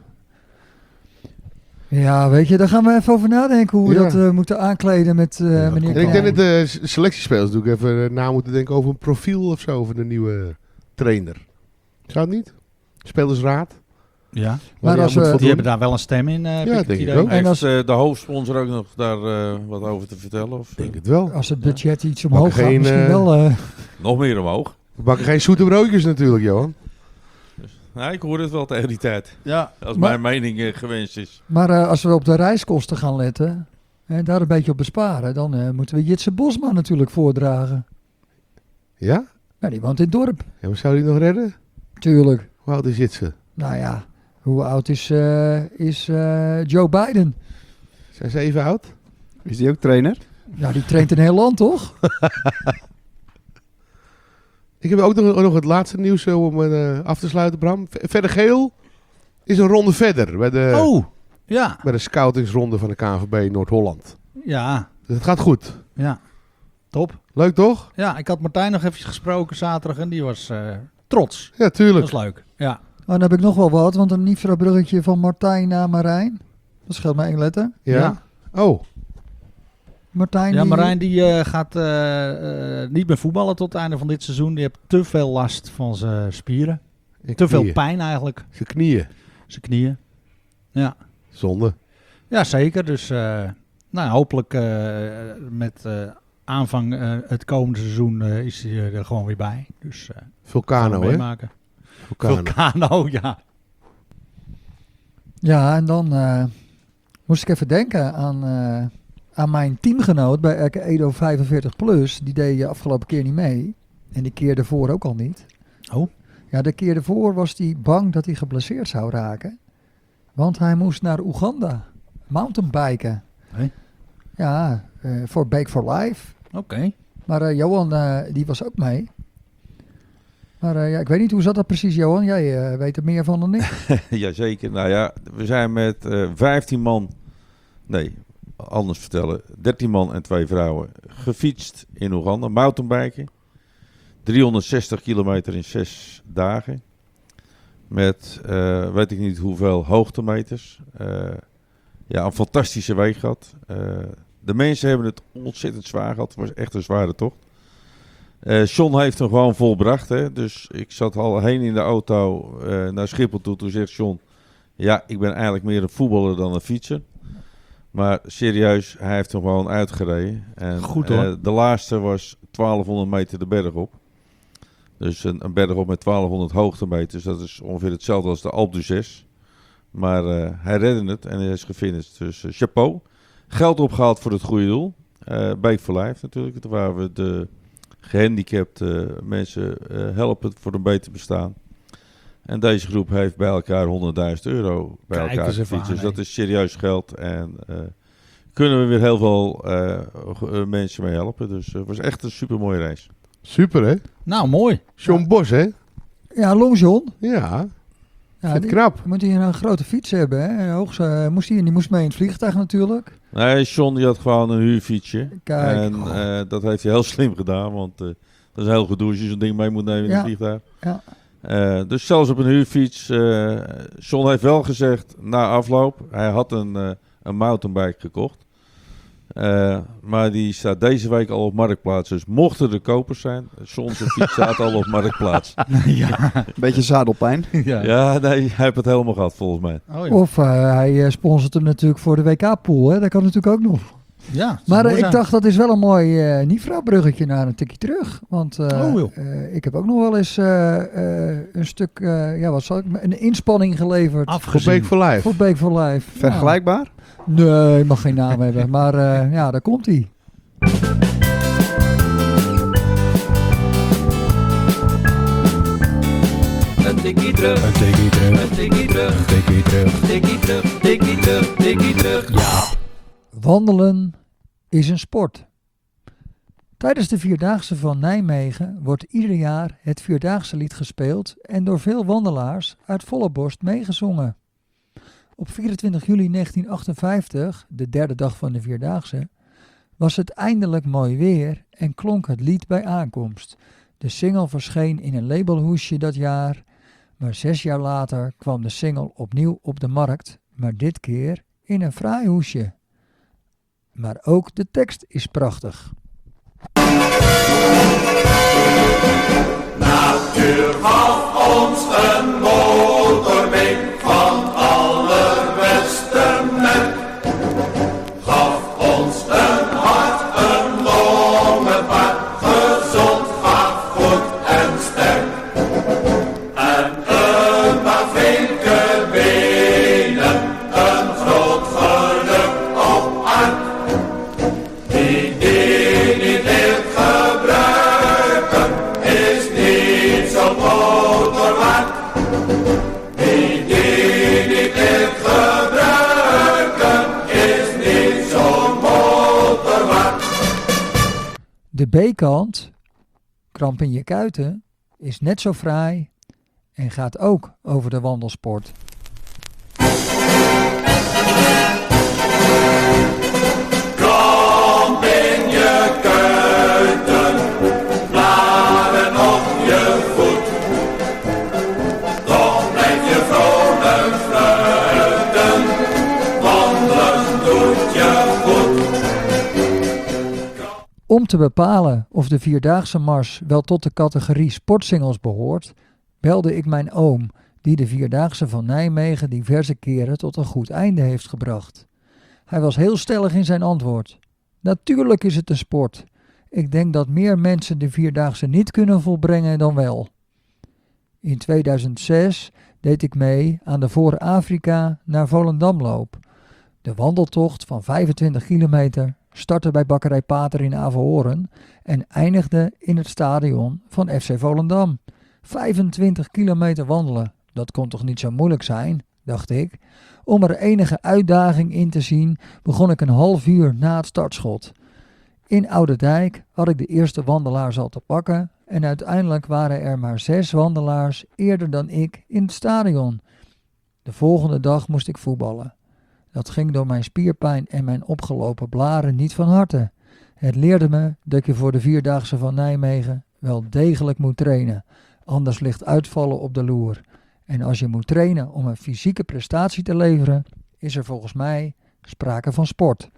Ja, weet je, daar gaan we even over nadenken hoe we Ja. dat uh, moeten aankleden met uh, Ja, meneer en ik denk Kalm. dat de s- selectiespelers natuurlijk even uh, na moeten denken over een profiel of zo voor de nieuwe trainer. Zou het niet? Spelersraad? Ja, Waar Maar die als aan moet we- die voldoen? hebben daar wel een stem in. Uh, Ja, denk ik ook. En Heeft als- uh, de hoofdsponsor ook nog daar uh, wat over te vertellen? Of, Ik denk uh, het wel. Als het budget iets omhoog Mag gaat, geen, misschien uh, wel. Uh, nog meer omhoog? We bakken geen zoete broodjes natuurlijk, Johan. Nou, ik hoor het wel tegen die tijd. Ja. Als Maar- mijn mening uh, gewenst is. maar uh, als we op de reiskosten gaan letten en daar een beetje op besparen, dan uh, moeten we Jitse Bosma natuurlijk voordragen. Ja? Ja, die woont in het dorp. Ja, maar zou die nog redden? Tuurlijk. Hoe oud is Jitse? Nou ja, hoe oud is, uh, is uh, Joe Biden? Zijn ze even oud? Is die ook trainer? Ja, die traint in heel land, toch? Ik heb ook nog, nog het laatste nieuws uh, om uh, af te sluiten, Bram. V- Verder Geel is een ronde verder bij de, Oh, ja. bij de scoutingsronde van de K N V B Noord-Holland. Ja, Dus het gaat goed. ja. Top. Leuk toch? Ja, ik had Martijn nog even gesproken zaterdag en die was uh, trots. Ja, Dat tuurlijk. was leuk. Ja. dan heb ik nog wel wat, want een Nifra-bruggetje van Martijn naar Marijn. Dat scheelt maar één letter. Ja? Oh, Martijn, Ja, die- Marijn die uh, gaat uh, uh, niet meer voetballen tot het einde van dit seizoen. Die heeft te veel last van zijn spieren. en Te veel knieën. pijn eigenlijk. Zijn knieën. Zijn knieën. Ja, Zonde. ja zeker. Dus uh, nou, hopelijk uh, met uh, aanvang uh, het komende seizoen uh, is hij er gewoon weer bij. Dus uh, Vulcano, gaan we hè? meemaken. Vulcano. Vulcano, ja. Ja, en dan uh, moest ik even denken aan, uh, aan mijn teamgenoot bij R K Edo vijfenveertig plus. Die deed je afgelopen keer niet mee. En die keer ervoor ook al niet. Oh. Ja, de keer ervoor was hij bang dat hij geblesseerd zou raken. Want hij moest naar Oeganda mountainbiken. Hey. Ja, uh, voor Bake for Life. Oké. Okay. Maar uh, Johan, uh, die was ook mee. Maar uh, ja, ik weet niet, hoe zat dat precies, Johan? Jij uh, weet er meer van dan ik. Jazeker. Nou ja, we zijn met uh, vijftien man, nee, anders vertellen, dertien man en twee vrouwen gefietst in Oeganda, mountainbiken. driehonderdzestig kilometer in zes dagen. Met, uh, weet ik niet hoeveel hoogtemeters. Uh, ja, een fantastische week gehad. Uh, de mensen hebben het ontzettend zwaar gehad. Het was echt een zware tocht. Uh, John heeft hem gewoon volbracht. Hè? Dus ik zat al heen in de auto uh, naar Schiphol toe. Toen zegt John, ja, ik ben eigenlijk meer een voetballer dan een fietser. Maar serieus, hij heeft hem gewoon uitgereden. En, Goed hoor. Uh, de laatste was twaalfhonderd meter de berg op. Dus een, een berg op met twaalfhonderd hoogtemeters. Dat is ongeveer hetzelfde als de Alpe d'Huez. Maar uh, hij redde het en hij is gefinished. Dus uh, chapeau. Geld opgehaald voor het goede doel. Uh, Bake for Life natuurlijk. Waar we de gehandicapte mensen uh, helpen voor een beter bestaan. En deze groep heeft bij elkaar honderdduizend euro bij Kijk elkaar eens even gefietst. aan, Dus hè. dat is serieus geld. En uh, kunnen we weer heel veel uh, uh, mensen mee helpen. Dus uh, het was echt een super mooie reis. Super, hè? Nou, mooi. John Bos, hè? Ja, Long John. Ja, Ja, vind die knap. moet hij een grote fiets hebben. Hè? Hoogst, uh, moest hij, die moest mee in het vliegtuig natuurlijk. Nee, John die had gewoon een huurfietsje. Kijk. En uh, dat heeft hij heel slim gedaan. Want uh, dat is heel gedoe als je zo'n ding mee moet nemen in Ja. het vliegtuig. Ja. Uh, dus zelfs op een huurfiets. Uh, John heeft wel gezegd na afloop. Hij had een, uh, een mountainbike gekocht. Uh, maar die staat deze week al op Marktplaats. Dus mochten er kopers zijn. John zijn fiets staat al op Marktplaats. ja. Een beetje zadelpijn. ja. Ja, nee, hij heeft het helemaal gehad volgens mij. Oh, ja. Of uh, hij uh, sponsort hem natuurlijk voor de W K-pool. Dat kan natuurlijk ook nog. ja, dat Maar zou uh, mooi ik zijn. dacht, dat is wel een mooi uh, Nifra-bruggetje naar een tikje terug. Want uh, Oh, joh. uh, ik heb ook nog wel eens uh, uh, een stuk, uh, ja, wat zal ik, een inspanning geleverd Voor Afgezien. Bake for Life. voor Bake for Life. Vergelijkbaar? Ja. Nee, mag geen naam hebben. Maar uh, ja, daar komt hij. Een tikkie terug, een tikkie terug, een tikkie terug, een tikkie terug, tikkie terug, tikkie terug, tikkie terug. Ja. Wandelen is een sport. Tijdens de Vierdaagse van Nijmegen wordt ieder jaar het Vierdaagse lied gespeeld en door veel wandelaars uit volle borst meegezongen. Op vierentwintig juli negentien achtenvijftig, de derde dag van de Vierdaagse, was het eindelijk mooi weer en klonk het lied bij aankomst. De single verscheen in een labelhoesje dat jaar, maar zes jaar later kwam de single opnieuw op de markt, maar dit keer in een fraai hoesje. Maar ook de tekst is prachtig. Natuur gaf ons een motor mee van allerbeste merk. Gaf ons een hart, een longen, paard, gezond, gaf goed en sterk. En een paar flinke benen, een groot geluk op aard. Die die niet leert gebruiken, is niet zo'n motor waard. Die die niet leert gebruiken, is niet zo'n motor waard. De B-kant, kramp in je kuiten, is net zo fraai en gaat ook over de wandelsport. Kramp in je kuiten, blaren op je voet. Toch blijf te bepalen of de Vierdaagse Mars wel tot de categorie sportsingels behoort, belde ik mijn oom, die de Vierdaagse van Nijmegen diverse keren tot een goed einde heeft gebracht. Hij was heel stellig in zijn antwoord. Natuurlijk is het een sport. Ik denk dat meer mensen de Vierdaagse niet kunnen volbrengen dan wel. In tweeduizend zes deed ik mee aan de Voor Afrika naar Volendamloop. De wandeltocht van vijfentwintig kilometer startte bij Bakkerij Pater in Averhoorn en eindigde in het stadion van F C Volendam. vijfentwintig kilometer wandelen, dat kon toch niet zo moeilijk zijn, dacht ik. Om er enige uitdaging in te zien, begon ik een half uur na het startschot. In Ouderdijk had ik de eerste wandelaars al te pakken en uiteindelijk waren er maar zes wandelaars eerder dan ik in het stadion. De volgende dag moest ik voetballen. Dat ging door mijn spierpijn en mijn opgelopen blaren niet van harte. Het leerde me dat je voor de Vierdaagse van Nijmegen wel degelijk moet trainen, anders ligt uitvallen op de loer. En als je moet trainen om een fysieke prestatie te leveren, is er volgens mij sprake van sport.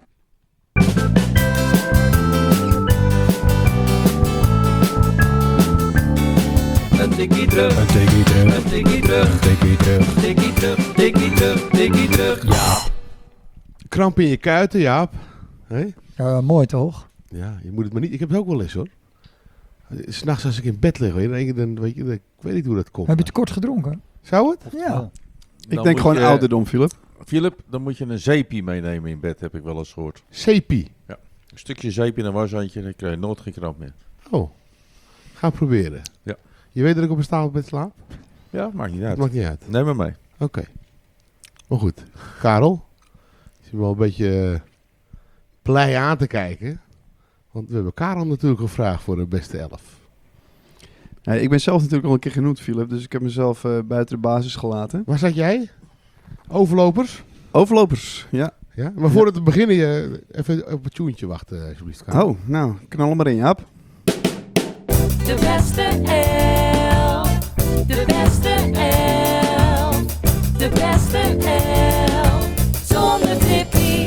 Een tikkie terug, een tikkie terug, een tikkie terug, een tikkie terug, tikkie terug, tikkie terug, tikkie terug. Ja. Kramp in je kuiten, Jaap. Hé? Ja, mooi toch? Ja, je moet het maar niet... Ik heb het ook wel eens, hoor. S'nachts als ik in bed lig, weet je, dan denk ik, dan, weet je, dan- ik weet niet hoe dat komt. Heb je te kort gedronken? Zou het? Ja. Ik Dan denk moet gewoon je- ouderdom, Philip. Philip, dan moet je een zeepie meenemen in bed, heb ik wel eens gehoord. Sepie. Een stukje zeep in een washandje, dan krijg je nooit geen kramp meer. Oh. Ga proberen. Ja. Je weet dat ik op een staand bed slaap? Ja, maakt niet Dat uit. maakt niet uit. Neem maar mee. Oké. Maar goed. Karel. Je zit wel een beetje uh, blij aan te kijken. Want we hebben Karel natuurlijk gevraagd voor de beste elf. Ja, ik ben zelf natuurlijk al een keer genoemd, Philip. Dus ik heb mezelf uh, buiten de basis gelaten. Waar zat jij? Overlopers? Overlopers, ja. Ja? Maar voordat we beginnen, je even op het tuentje wachten, alsjeblieft. Karel. Oh, nou, knal hem maar in, Jaap. De beste elf, de beste elf, de beste elf, zonder Tippy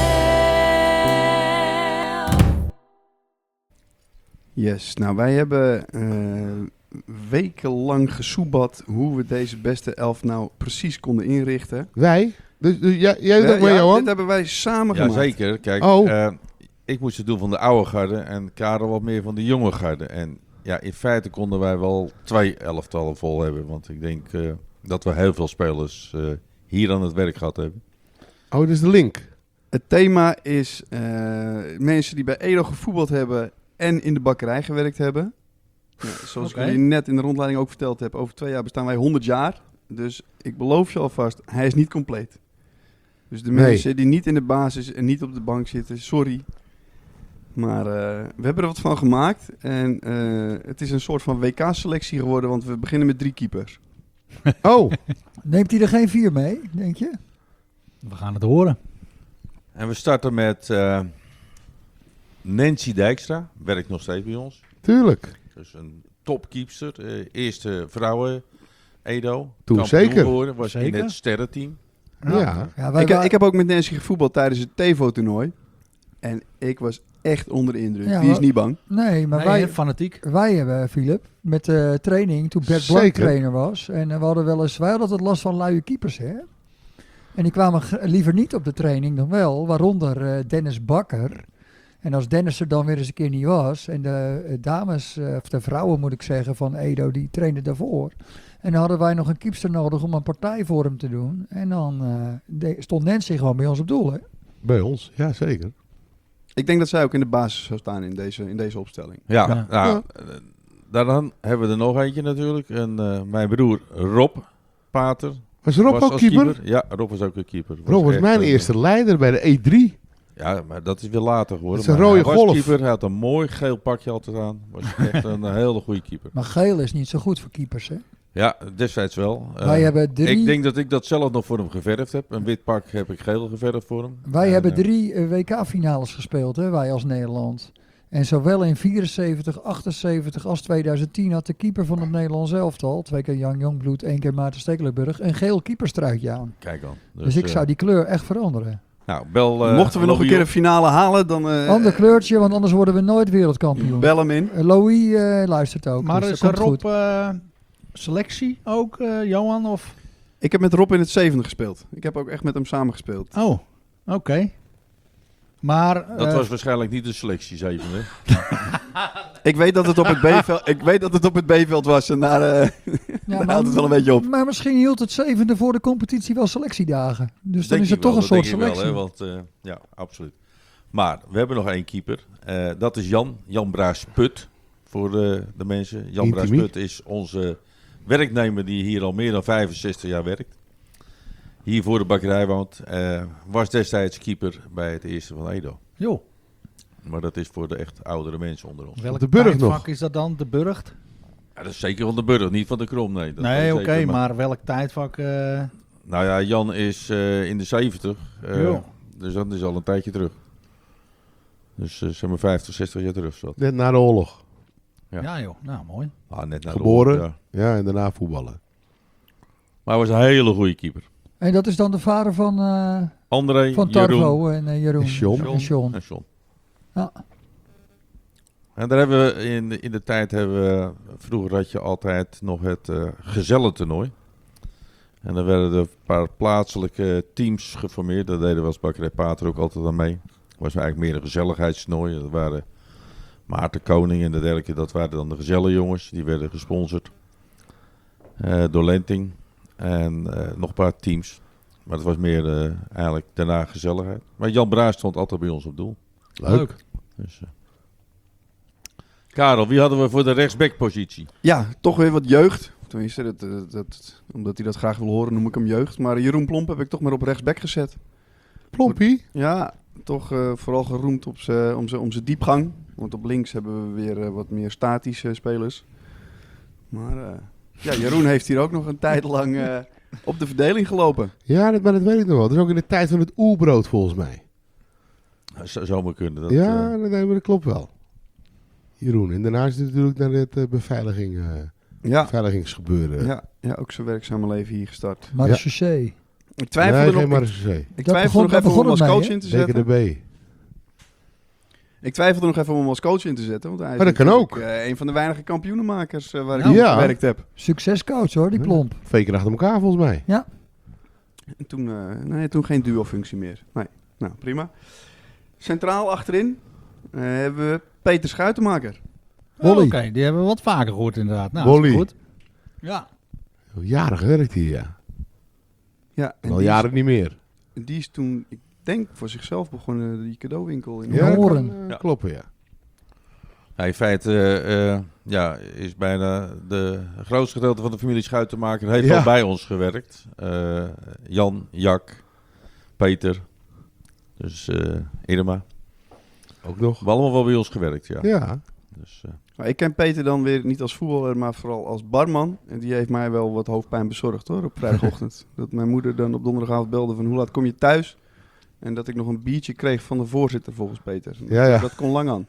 zelf. Yes, nou wij hebben uh, wekenlang gesoebat hoe we deze beste elf nou precies konden inrichten. Wij? Dus, dus jij, jij doet Uh, ook mee, ja, Johan? dit hebben wij samen Ja, gemaakt. zeker. Kijk, Oh. eh, ik moest het doen van de oude garde en Karel wat meer van de jonge garde. En ja, in feite konden wij wel twee elftallen vol hebben. Want ik denk uh, dat we heel veel spelers uh, hier aan het werk gehad hebben. Oh, dat is de link. Het thema is uh, mensen die bij Edo gevoetbald hebben en in de bakkerij gewerkt hebben. Ja, zoals Oké. ik jullie net in de rondleiding ook verteld heb, over twee jaar bestaan wij honderd jaar. Dus ik beloof je alvast, hij is niet compleet. Dus de Nee. mensen die niet in de basis en niet op de bank zitten, sorry. Maar uh, we hebben er wat van gemaakt. En uh, het is een soort van W K-selectie geworden, want we beginnen met drie keepers. Oh, Neemt hij er geen vier mee, denk je? We gaan het horen. En we starten met uh, Nancy Dijkstra. Werkt nog steeds bij ons. tuurlijk. Dus een topkeepster. Uh, eerste vrouwen Edo. Toen Kampioen zeker. geworden, was in Zeker. het sterrenteam. Ja. Ja, wij Ik, wa- ik heb ook met Nancy gevoetbald tijdens het Tevo-toernooi. En ik was echt onder de indruk. Ja, Die is maar- niet bang. Nee, maar Nee, wij, hè, fanatiek. wij hebben, Philip, met de training, toen Bert Blank Zeker. trainer was. En eh, we hadden wel eens, wij hadden altijd last van luie keepers, hè. En die kwamen ge- liever niet op de training dan wel, waaronder eh, Dennis Bakker. En als Dennis er dan weer eens een keer niet was, en de eh, dames, eh, of de vrouwen moet ik zeggen, van Edo, die trainden daarvoor. En dan hadden wij nog een keepster nodig om een partij voor hem te doen. En dan eh, de- stond Nancy gewoon bij ons op doel, hè. Bij ons, ja zeker. Ik denk dat zij ook in de basis zou staan in deze, in deze opstelling. Ja, Ja. nou, uh, dan hebben we er nog eentje natuurlijk. En, uh, mijn broer Rob Pater. Was Rob was ook als keeper? Ja, Rob was ook een keeper. Rob was echt mijn een- eerste leider bij de E drie. Ja, maar dat is weer later geworden. Dat is een Maar rode hij was golf. keeper, hij had een mooi geel pakje altijd aan. Was echt een hele goede keeper. Maar geel is niet zo goed voor keepers, hè. Ja, destijds wel. Uh, wij hebben drie... Ik denk dat ik dat zelf nog voor hem geverfd heb. Een wit pak heb ik geel geverfd voor hem. Wij En, hebben uh, drie eh, W K-finales gespeeld, hè, wij als Nederland. En zowel in vierenzeventig, achtenzeventig als tweeduizend tien had de keeper van het Nederlands elftal, twee keer Jan Jongbloed, één keer Maarten Stekelenburg, een geel keeperstruitje aan. Kijk dan. Dus, ik uh, zou die kleur echt veranderen. Nou, bel... eh, Mochten we nog een keer een finale halen, dan eh, Ander kleurtje, want anders worden we nooit wereldkampioen. bel hem in. Uh, Louis eh, luistert ook. Maar dus is dat er komt Rob goed. eh, selectie ook, eh, Johan? Of? Ik heb met Rob in het zevende gespeeld. Ik heb ook echt met hem samen gespeeld. Oh, oké. Maar... Dat eh, was waarschijnlijk niet de selectie zevende. Ik weet dat het op het B-veld, ik weet dat het op het B-veld was en daar, eh daar houdt het wel een beetje op. Maar misschien hield het zevende voor de competitie wel selectiedagen. Dus dan Denk is het ik toch wel, een dat soort denk ik selectie. wel, hè, want, eh, ja, absoluut. Maar we hebben nog één keeper. Eh, dat is Jan. Jan Braas-Put. Voor de, de mensen. Jan Intimie. Braas-Put is onze werknemer die hier al meer dan vijfenzestig jaar werkt. Hier voor de bakkerij woont. Eh, was destijds keeper bij het eerste van Edo. joh, Maar dat is voor de echt oudere mensen onder ons. welk de Burg tijdvak nog. is dat dan? De Burgt? Ja, dat is zeker van de Burg, niet van de Krom. Nee, dat Nee, weet oké, ik zeker, maar welk tijdvak? eh, Nou ja, Jan is eh, in de zeventig. eh, Jo. dus dat is al een tijdje terug. Dus eh, zeg maar vijftig, zestig jaar terug. Zat. Net na de oorlog. Ja. ja. joh, nou mooi. Ah, net na de Geboren. oorlog, ja. Ja, en daarna voetballen. Maar hij was een hele goede keeper. En dat is dan de vader van, eh, André, van Jeroen Tarvo en uh, Jeroen. En John. En John. en John. Ja. En daar hebben we in de, in de tijd hebben we, vroeger had je altijd nog het uh, gezellentoernooi. En dan werden er een paar plaatselijke teams geformeerd. Dat deden we als Bakkerij Pater ook altijd aan mee. Het was eigenlijk meer een gezelligheidstoernooi. Dat waren Maarten Koning en dergelijke. Dat waren dan de gezellenjongens. Die werden gesponsord uh, door Lenting. En uh, nog een paar teams. Maar het was meer uh, eigenlijk daarna gezelligheid. Maar Jan Braas stond altijd bij ons op doel. Leuk. Dus, uh. Karel, wie hadden we voor de rechtsbackpositie? Ja, toch weer wat jeugd. Tenminste, dat, dat, dat, omdat hij dat graag wil horen, noem ik hem jeugd. Maar Jeroen Plomp heb ik toch maar op rechtsback gezet. Plompie. Ja, toch uh, vooral geroemd op z'n, om zijn om zijn diepgang. Want op links hebben we weer uh, wat meer statische spelers. Maar uh, ja, Jeroen heeft hier ook nog een tijd lang uh, op de verdeling gelopen. Ja, dat, maar dat weet ik nog wel. Dat is ook in de tijd van het oerbrood volgens mij. Zou zou maar kunnen. Dat, ja, uh, dat, nee, maar dat klopt wel. Jeroen. En daarna is het natuurlijk naar het uh, beveiliging, uh, Ja. beveiligingsgebeuren. Ja, ja, ook zijn werkzame leven hier gestart. Maar Ja. de Sucé. Ik twijfelde Nee, nog, geen ik, Marseille. ik Dat twijfelde begon- nog even dat om hem als begon coach ermee, in te zetten. D K D B. Ik twijfelde nog even om hem als coach in te zetten. Want hij is Maar dat kan natuurlijk, ook. uh, een van de weinige kampioenenmakers uh, waar ik Nou, mee ja. gewerkt heb. Succescoach hoor, die Plomp. Twee keer achter elkaar volgens mij. En toen, uh, nee, toen geen duo-functie meer. Nee, nou prima. Centraal achterin uh, hebben we Peter Schuitenmaker. Oh, Wolly. oké, die hebben we wat vaker gehoord inderdaad. Nou, Wolly. is goed. Ja. Jaren gewerkt hier, ja. Ja, en Wel die, jaren niet meer. is, die is toen, ik denk voor zichzelf begonnen, die cadeauwinkel. In Ja, Ja, dat Horen. kan, uh, Ja. kloppen, ja. hij in feite uh, uh, ja, is bijna de grootste gedeelte van de familie Schuitenmaker heeft Ja. al bij ons gewerkt. Uh, Jan, Jak, Peter, dus uh, Irma. Ook nog. Hebben allemaal wel bij ons gewerkt, ja. Ja. Dus, uh, Maar ik ken Peter dan weer niet als voetballer, maar vooral als barman. En die heeft mij wel wat hoofdpijn bezorgd hoor, op vrijdagochtend. Dat mijn moeder dan op donderdagavond belde van hoe laat kom je thuis? En dat ik nog een biertje kreeg van de voorzitter volgens Peter. Ja, ja. Dat kon lang aan.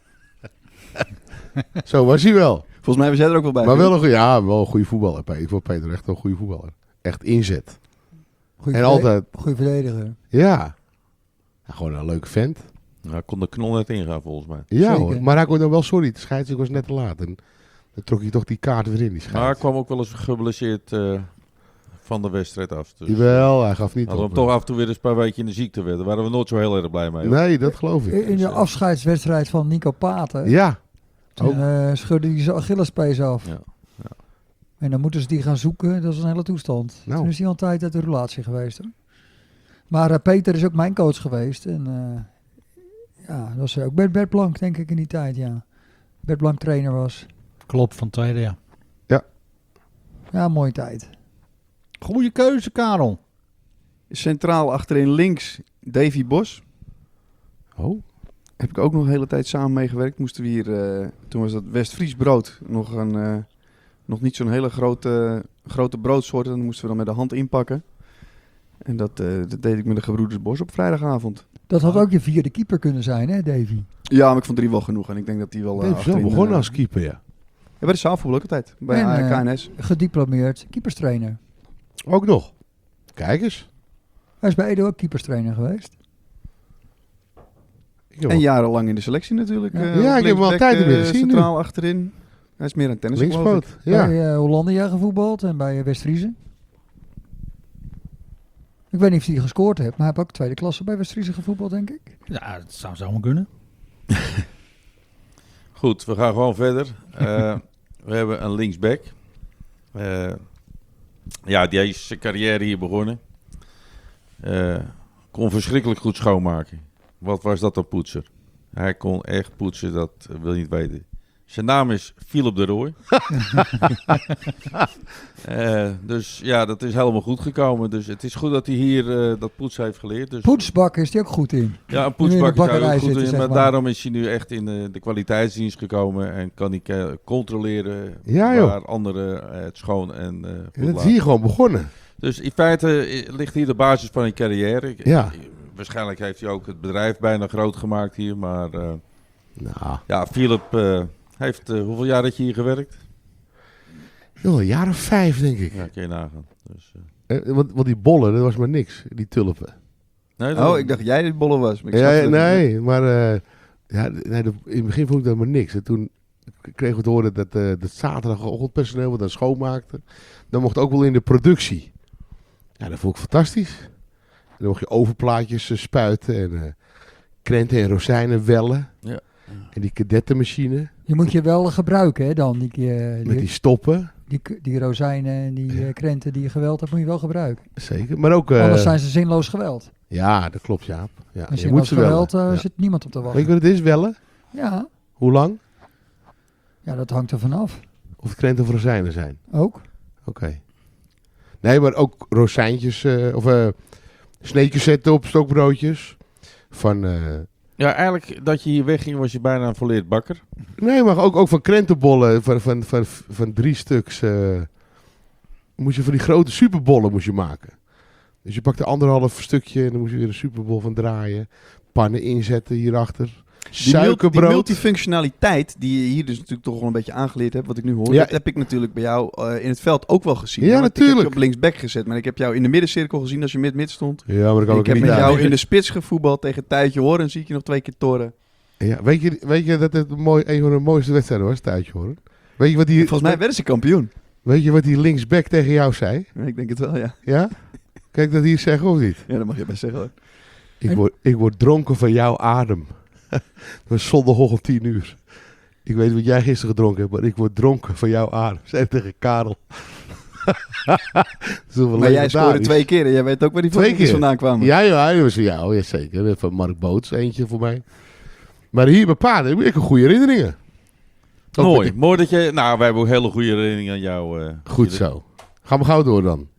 Zo was hij wel. Volgens mij was jij er ook wel bij. Maar wel een, goeie- ja, wel een goede voetballer. Peter. Ik vond Peter echt wel een goede voetballer. Echt inzet. Goeie En verde- altijd, Goeie verdediger. ja. Ja, gewoon een leuke vent. nou, hij kon de knol net ingaan volgens mij. Ja Zeker. hoor. Maar hij kon dan wel, sorry, de scheidsrechter was net te laat. En dan trok hij toch die kaart weer in, die Maar hij scheidsrechter. kwam ook wel eens geblesseerd uh, van de wedstrijd af. Dus, Jawel, hij gaf niet hadden we op. hem toch af en toe weer eens een paar weken in de ziekte werden. Daar waren we nooit zo heel erg blij mee. hoor. Nee, dat geloof ik. In de afscheidswedstrijd van Nico Paten. Ja. Toen uh, scheurde hij zijn Achillespees af. Ja, ja. En dan moeten ze die gaan zoeken. Dat is een hele toestand. Nou. Toen is hij al een tijd uit de relatie geweest. Hè? Maar uh, Peter is ook mijn coach geweest. En uh, ja, dat was ook Bert, Bert Blank, denk ik, in die tijd. Ja. Bert Blank trainer was. Klopt, van tweede, ja. Ja, mooie tijd. Goeie keuze, Karel. Centraal achterin links Davy Bos. Oh. Heb ik ook nog een hele tijd samen meegewerkt. Moesten we hier, uh, toen was dat West-Fries brood. Nog, een, uh, nog niet zo'n hele grote, grote broodsoort. En dat moesten we dan met de hand inpakken. En dat, uh, dat deed ik met de gebroeders Bos op vrijdagavond. Dat had ook je vierde keeper kunnen zijn, hè, Davy? Ja, maar ik vond drie wel genoeg. En ik denk dat die wel... Uh, Hij is wel achterin, begonnen uh, als keeper, ja. Ja, bij de zaalvoetbal ook altijd. Bij En, uh, uh, K N S. Gediplomeerd keeperstrainer. Ook nog. Kijk eens. Hij is bij Edo ook keeperstrainer geweest. Ik heb En wel- jarenlang in de selectie natuurlijk. Ja. eh, Ja, ik heb hem al linksback, tijden weer eh, gezien nu. Centraal achterin. Hij is meer aan tennis, geloof ik. linkspoot. Ja. Bij uh, Hollandia gevoetbald en bij West-Friese. Ik weet niet of hij gescoord heeft, maar hij heeft ook tweede klasse bij West-Friese gevoetbald, denk ik. Ja, dat zou zomaar kunnen. Goed, we gaan gewoon verder. Eh, we hebben een linksback. Eh, ja, die is zijn carrière hier begonnen. Eh, kon verschrikkelijk goed schoonmaken. Wat was dat een poetser? Hij kon echt poetsen, dat wil je niet weten. Zijn naam is Philip de Rooij. Eh, dus ja, dat is helemaal goed gekomen. Dus het is goed dat hij hier eh, dat poetsen heeft geleerd. Dus, Poetsbak is hij ook goed in. ja, een Nu in de poetsbak is daar bakkerij ook goed zitten, in. zeg Maar maar. daarom is hij nu echt in de, de kwaliteitsdienst gekomen. En kan hij eh, controleren Ja, joh. waar anderen eh, het schoon en eh, goed En dat is laten. hier gewoon begonnen. Dus in feite eh, ligt hier de basis van een carrière. Ik- Ja. ik- waarschijnlijk heeft hij ook het bedrijf bijna groot gemaakt hier. Maar eh, Nou, ja, Philip eh, heeft... eh, hoeveel jaar had je hier gewerkt? joh, een jaar of vijf, denk ik. Ja, kun je nagaan. Dus, eh, Eh, want, want die bollen, dat was maar niks. Die tulpen. nee, dat- Oh, ik dacht jij die bollen was. maar ik Ja, snap ja, het nee, maar eh, ja, nee, de- in het begin vond ik dat maar niks. En toen kregen we te horen dat uh, het zaterdagochtendpersoneel wat dan schoonmaakte, dan mocht ook wel in de productie. Ja, dat vond ik fantastisch. En dan mocht je overplaatjes eh, spuiten en eh, krenten en rozijnen wellen. Ja. En die kadettenmachine Die moet je wel gebruiken, hè, dan. Die, eh, met die, die stoppen. die, die rozijnen en die Ja. eh, krenten die je geweld hebt, moet je wel gebruiken. Zeker. Maar ook... eh, Anders zijn ze zinloos geweld. Ja, dat klopt, Jaap. Ja, En je zinloos moet ze wellen. geweld, uh, Ja. zit niemand op te Weet wachten. je wat het is, wellen? Ja, Hoe lang? ja, dat hangt er vanaf. Of het krenten of rozijnen zijn? Ook. Oké. Nee, maar ook rozijntjes eh, of eh sneetjes zetten op stokbroodjes. Van, eh, ja, eigenlijk dat je hier wegging was je bijna een volleerd bakker. nee, maar ook, ook van krentenbollen van, van, van, van drie stuks. eh, moest je van die grote superbollen moest je maken. Dus je pakte anderhalf stukje en dan moest je weer een superbol van draaien. Pannen inzetten hierachter. Die, multi- die Suikerbrood. multifunctionaliteit die je hier dus natuurlijk toch wel een beetje aangeleerd hebt, wat ik nu hoor, Ja. dat heb ik natuurlijk bij jou eh, in het veld ook wel gezien. Ja, Want Ik heb natuurlijk. je op linksback gezet, maar ik heb jou in de middencirkel gezien als je mid-mid stond. Ja, maar dat kan Ik ook heb niet met aan. jou in de spits gevoetbald tegen Tuitje Horen, zie ik je nog twee keer torren. Ja, weet, je, weet je dat het een, mooi, een van de mooiste wedstrijden was, Tuitje hoor? Weet je wat die, Volgens mij werden ze kampioen. weet je wat die linksback tegen jou zei? Ja, ik denk het wel, ja. Ja? Kijk dat hier zeggen of niet? Ja, dat mag je best zeggen hoor. Ik En- word, ik word dronken van jouw adem. Dat was zondag om tien uur. Ik weet wat jij gisteren gedronken hebt, maar ik word dronken van jouw adem. Zei tegen Karel. Dat is wel Maar jij scoorde legendarisch. twee keer en jij weet ook waar die Twee voetballers keer. vandaan kwamen. Ja, ja, dat was van jou, ja, zeker. Van Mark Boots, eentje voor mij. Maar hier bij Paarden heb ik een goede herinneringen. Ook Mooi, met die- mooi dat je... Nou, wij hebben ook hele goede herinneringen aan jou. eh, Goed Philip. zo. Gaan we gauw door dan.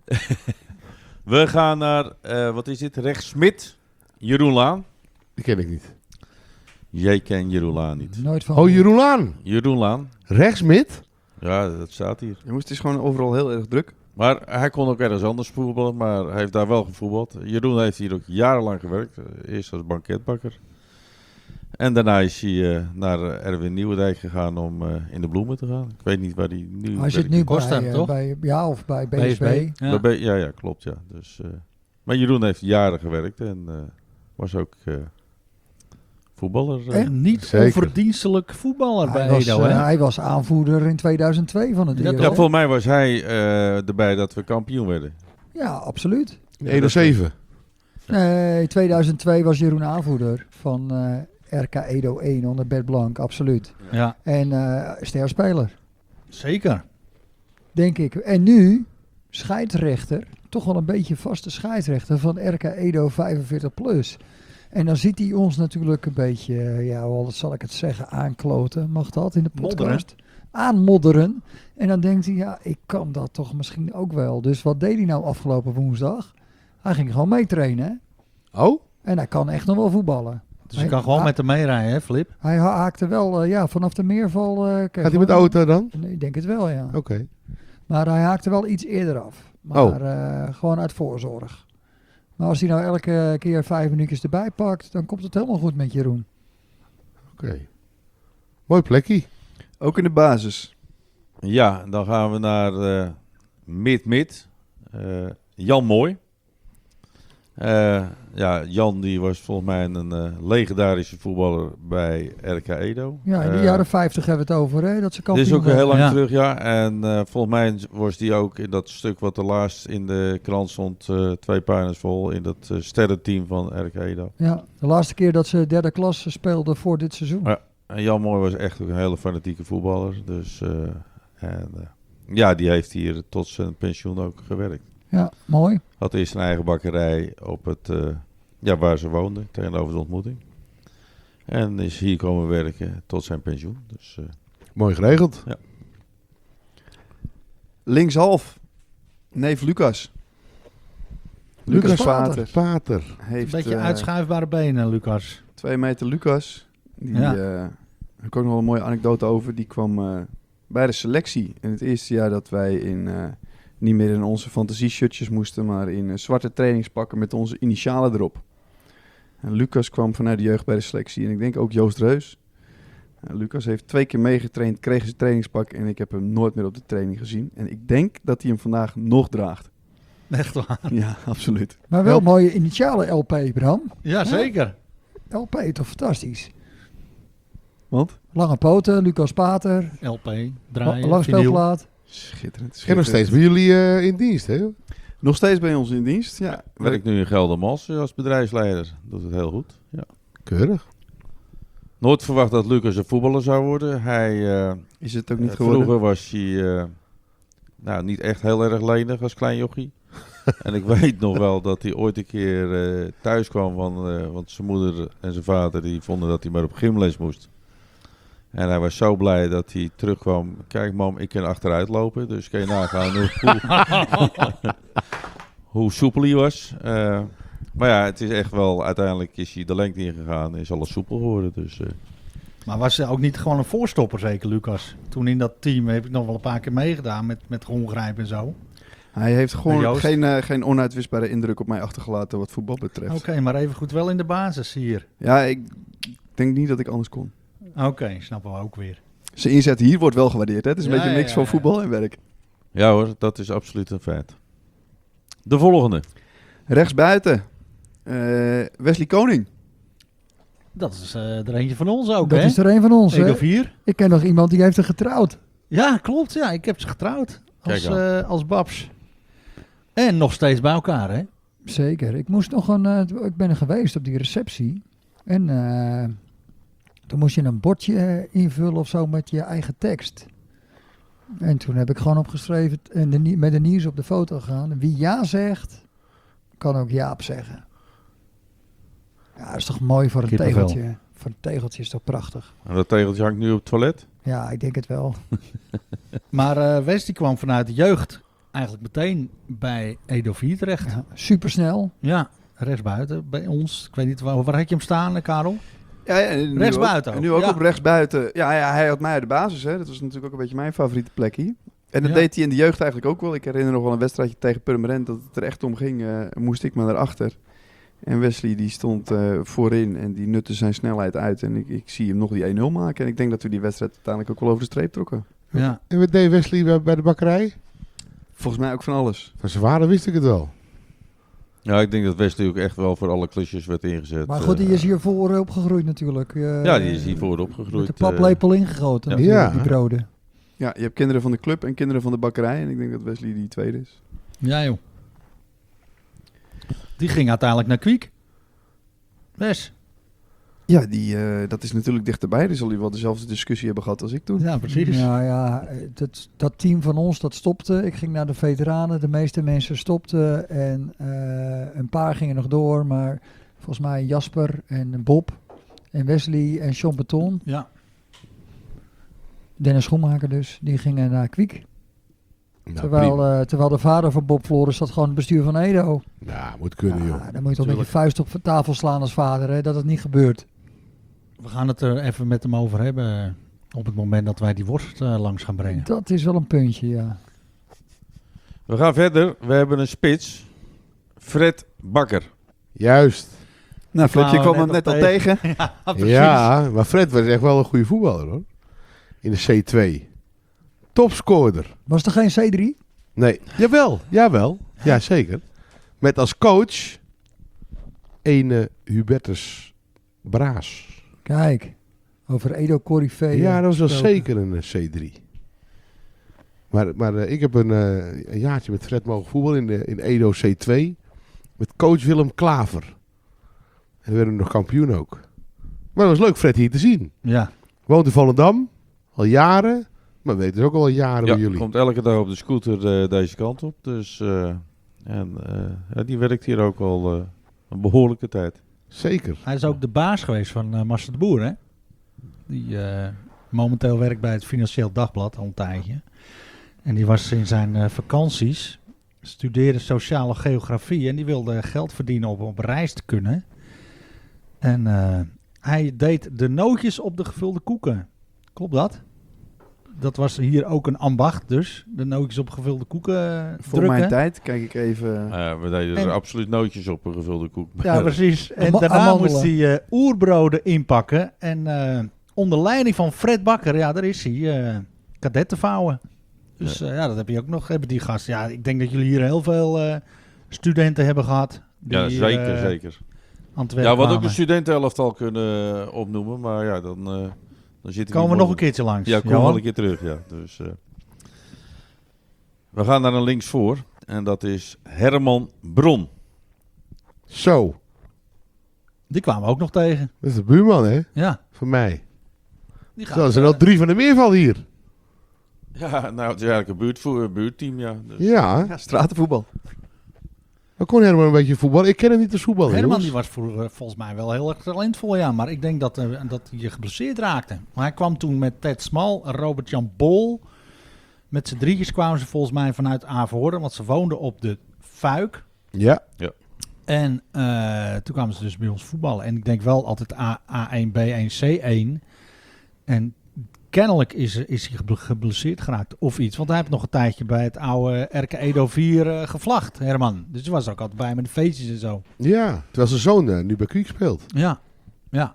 We gaan naar, eh, wat is dit, rechtsmid, Jeroen Laan. Die ken ik niet. Jij kent Jeroen Laan niet. Nooit van. Oh, Jeroen Laan. Jeroen Laan, Rechtsmid? ja, dat staat hier. Jongens, het is gewoon overal heel erg druk. Maar hij kon ook ergens anders voetballen, maar hij heeft daar wel gevoetbald. Jeroen heeft hier ook jarenlang gewerkt. eh, Eerst als banketbakker. En daarna is hij eh, naar eh, Erwin Nieuwendijk gegaan om eh, in de bloemen te gaan. Ik weet niet waar hij nu Hij zit werkt. nu Costa, bij, eh, toch? bij, ja, of bij B B S S B. B. Ja. Daarbij- Ja, ja, klopt, ja. Dus, eh, maar Jeroen heeft jaren gewerkt en eh, was ook eh, voetballer. eh. En niet Zeker. onverdienstelijk voetballer bij Hij was, Edo, eh, hè? hij was aanvoerder in tweeduizend twee van het Ja, duo. toch? Ja, volgens mij was hij eh, erbij dat we kampioen werden. Ja, absoluut. één of zeven. Nee, tweeduizend twee was Jeroen aanvoerder van eh, R K Edo één onder Bert Blank, absoluut. Ja, En eh sterspeler, zeker. denk ik. En nu scheidsrechter, toch wel een beetje vaste scheidsrechter van R K Edo vijfenveertig plus. En dan ziet hij ons natuurlijk een beetje, eh, ja, wat zal ik het zeggen, aankloten. Mag dat in de podcast? Modderen. Aanmodderen. En dan denkt hij, ja, ik kan dat toch misschien ook wel. Dus wat deed hij nou afgelopen woensdag? Hij ging gewoon meetrainen, hè? Oh? En hij kan echt nog wel voetballen. Dus je kan gewoon hij, met hem meerijden, hè, Flip? Hij ha- haakte wel, eh, ja, vanaf de meerval. eh, kijk, Gaat hij met de gewoon- auto dan? Nee, ik denk het wel, ja. Oké. Maar hij haakte wel iets eerder af. Maar Oh. eh, gewoon uit voorzorg. Maar als hij nou elke keer vijf minuutjes erbij pakt, dan komt het helemaal goed met Jeroen. Oké. Mooi plekje. Ook in de basis. Ja, dan gaan we naar eh, mid-mid. Eh, Jan Mooi. Uh, ja, Jan die was volgens mij een uh, legendarische voetballer bij R K Edo. Ja, in de Uh, jaren vijftig hebben we het over, hè? Dat ze Dit kampioen is ook werden. heel lang Ja. terug, ja. En uh, volgens mij was die ook in dat stuk wat er laatst in de krant stond, uh, twee pagina's vol, in dat uh, sterrenteam van R K Edo. Ja, de laatste keer dat ze derde klas speelden voor dit seizoen. Ja. En Jan Mooi was echt ook een hele fanatieke voetballer. Dus uh, en, uh, ja, die heeft hier tot zijn pensioen ook gewerkt. Ja, mooi. Had eerst een eigen bakkerij op het, uh, ja, waar ze woonden, tegenover de ontmoeting. En is hier komen werken tot zijn pensioen. Dus, uh, Mooi geregeld. Linkshalf. Neef Lucas. Lucas Lucas Pater. Pater. Pater. Een Heeft beetje uh, uitschuifbare benen, Lucas. twee meter Lucas. Die, Ja. ja. uh, heb ik ook nog wel een mooie anekdote over. Die kwam uh, bij de selectie. In het eerste jaar dat wij in, uh, niet meer in onze fantasie-shirtjes moesten, maar in uh, zwarte trainingspakken met onze initialen erop. En Lucas kwam vanuit de jeugd bij de selectie. En ik denk ook Joost Reus. Uh, Lucas heeft twee keer meegetraind, kreeg zijn trainingspak en ik heb hem nooit meer op de training gezien. En ik denk dat hij hem vandaag nog draagt. Echt waar. Ja, absoluut. Maar wel Help. mooie initialen L P, Bram. Ja, zeker. L P, toch fantastisch. Want? Lange poten, Lucas Pater. L P, draaien, Lang vinyl. speelplaat. Schitterend. En nog schitterend. steeds bij jullie uh, in dienst, hè? Nog steeds bij ons in dienst, ja. werkt nu in Geldermals als bedrijfsleider. Doet het heel goed. Ja. Keurig. Nooit verwacht dat Lucas een voetballer zou worden. Hij, uh, Is het ook niet uh, geworden? vroeger was hij uh, nou, niet echt heel erg lenig als klein jochie. En ik weet nog wel dat hij ooit een keer uh, thuis kwam, van, uh, want zijn moeder en zijn vader die vonden dat hij maar op gymles moest. En hij was zo blij dat hij terugkwam. Kijk mam, ik kan achteruit lopen, dus kan je nagaan hoe, hoe, hoe soepel hij was. Uh, maar ja, het is echt wel, uiteindelijk is hij de lengte ingegaan en is alles soepel geworden. Dus, uh, Maar was hij ook niet gewoon een voorstopper, zeker, Lucas? Toen in dat team heb ik nog wel een paar keer meegedaan met, met Gongrijp en zo. Hij heeft En gewoon Joost? geen, uh, geen onuitwisbare indruk op mij achtergelaten wat voetbal betreft. Oké, maar even goed wel in de basis hier. Ja, ik denk niet dat ik anders kon. Oké, snappen we ook weer. Zijn inzet hier wordt wel gewaardeerd. Hè? Het is een Ja, beetje een ja, mix ja, van ja. voetbal en werk. ja hoor, dat is absoluut een feit. De volgende. Rechtsbuiten. Uh, Wesley Koning. Dat is uh, er eentje van ons ook, Dat hè? is er een van ons, Edo hè? vier. Ik ken nog iemand die heeft er getrouwd. Ja, klopt. Ja, ik heb ze getrouwd. Als, Kijk aan. uh, als babs. En nog steeds bij elkaar, hè? Zeker. Ik moest nog een... uh, ik ben er geweest op die receptie. En uh, toen moest je een bordje uh, invullen of zo met je eigen tekst. En toen heb ik gewoon opgeschreven en de, nie- met de nieuws op de foto gegaan. Wie ja zegt, kan ook Jaap zeggen. Ja, dat is toch mooi voor een Kippenvel. tegeltje. Voor een tegeltje is toch prachtig. En dat tegeltje hangt nu op het toilet. Ja, ik denk het wel. Maar uh, West die kwam vanuit de jeugd eigenlijk meteen bij Edo vier terecht. Ja, Ja, supersnel. rechtsbuiten bij ons. Ik weet niet, waar, waar had je hem staan, uh, Karel? Ja, ja, en nu Rechtsbuiten ook. ook, En nu ook ja. op rechtsbuiten. Ja, ja, hij had mij uit de basis. Hè. Dat was natuurlijk ook een beetje mijn favoriete plek hier. En dat Ja. deed hij in de jeugd eigenlijk ook wel. Ik herinner nog wel een wedstrijdje tegen Purmerend. Dat het er echt om ging. Uh, moest ik maar naar achter. En Wesley die stond uh, voorin en die nutte zijn snelheid uit. En ik, ik zie hem nog die een nul maken. En ik denk dat we die wedstrijd uiteindelijk ook wel over de streep trokken. Ja. En wat deed Wesley bij, bij de bakkerij? Volgens mij ook van alles. Van zijn vader wist ik het wel. Ja, ik denk dat Wesley ook echt wel voor alle klusjes werd ingezet. Maar goed, die eh, is hiervoor opgegroeid natuurlijk. Uh, Ja, die is hiervoor opgegroeid. Met de paplepel ingegoten ja. natuurlijk, Ja. die broden. Ja, je hebt kinderen van de club en kinderen van de bakkerij. En ik denk dat Wesley die tweede is. Ja, joh. Die ging uiteindelijk naar Kwiek. Wes. Ja, die, uh, dat is natuurlijk dichterbij. Die zal hij wel dezelfde discussie hebben gehad als ik toen. Ja, precies. Ja, ja, dat, dat team van ons, dat stopte. Ik ging naar de veteranen. De meeste mensen stopten. En uh, een paar gingen nog door. Maar volgens mij Jasper en Bob en Wesley en Sean Beton. Ja. Dennis Schoenmaker dus. Die gingen naar Kwiek. Nou, terwijl, prima. uh, terwijl de vader van Bob Floris zat gewoon in het bestuur van Edo. Ja, moet kunnen, joh. Ja, dan moet je toch met je Tuurlijk. vuist op tafel slaan als vader. Hè, dat het niet gebeurt. We gaan het er even met hem over hebben. uh, Op het moment dat wij die worst uh, langs gaan brengen. Dat is wel een puntje, ja. We gaan verder. We hebben een spits. Fred Bakker. Juist. Nou, Flipje Kwamen kwam we hem net net al al tegen. Ja, precies. Ja, maar Fred was echt wel een goede voetballer, hoor. In de C twee. Topscorer. Was er geen C drie? Nee, jawel, jawel. Ja, zeker. Met als coach ene Hubertus Braas. Kijk, over Edo Corrivee. Ja, dat was wel gesproken. zeker een uh, C drie. Maar, maar uh, ik heb een, uh, een jaartje met Fred mogen voetballen in, de, in Edo C twee. Met coach Willem Klaver. En we werden nog kampioen ook. Maar het was leuk Fred hier te zien. Ja. Woont in Volendam. Al jaren. Maar weet dus ook al jaren Ja, bij jullie. komt elke dag op de scooter uh, deze kant op. Dus uh, en, uh, ja, die werkt hier ook al uh, een behoorlijke tijd. Zeker. Hij is ook de baas geweest van uh, Marcel de Boer, hè? Die uh, momenteel werkt bij het Financieel Dagblad al een tijdje. En die was in zijn uh, vakanties, studeerde sociale geografie en die wilde geld verdienen om op reis te kunnen. En uh, hij deed de nootjes op de gevulde koeken. Klopt dat? Dat was hier ook een ambacht, dus de nootjes op gevulde koeken uh, Voor drukken. mijn tijd, kijk ik even... Uh, we deden En- er absoluut nootjes op een gevulde koek. Ja, precies. En Ama- daarna amandelen. moest hij uh, oerbroden inpakken. En uh, onder leiding van Fred Bakker, ja, daar is hij, uh, kadetten vouwen. Dus ja. Uh, ja, dat heb je ook nog, hebben die gasten. Ja, ik denk dat jullie hier heel veel uh, studenten hebben gehad. Die, Ja, zeker, uh, zeker. aan het werk Ja, wat ook kwamen. een studentenelftal kunnen uh, opnoemen, maar ja, dan, uh, dan zitten Komen we nog een keertje langs. Ja, kom Johan? wel een keer terug, ja. Dus, uh, we gaan naar een linksvoor en dat is Herman Bron. Zo. Die kwamen we ook nog tegen. Dat is de buurman, hè? Ja. Van mij. Die Zo, er zijn al drie van de meerval hier. Ja, nou, het is eigenlijk een buurtvoer, een buurtteam, ja. Dus, Ja. Ja, stratenvoetbal. Dan kon Herman een beetje voetballen. Ik ken hem niet als voetballer, Herman jongens. die was voor, uh, volgens mij wel heel erg talentvol, ja. Maar ik denk dat, uh, dat hij geblesseerd raakte. Maar hij kwam toen met Ted Smal en Robert-Jan Bol. Met z'n drietjes kwamen ze volgens mij vanuit Averhoorn, want ze woonden op de Fuik. Ja. En uh, toen kwamen ze dus bij ons voetballen. En ik denk wel altijd A, A1, B één, C één. En kennelijk is, is hij geble- geblesseerd geraakt of iets. Want hij heeft nog een tijdje bij het oude R K Edo vier uh, gevlacht, Herman. Dus hij was er ook altijd bij met de feestjes en zo. Ja. Terwijl zijn zoon uh, nu bij Kwiek speelt. Ja, ja.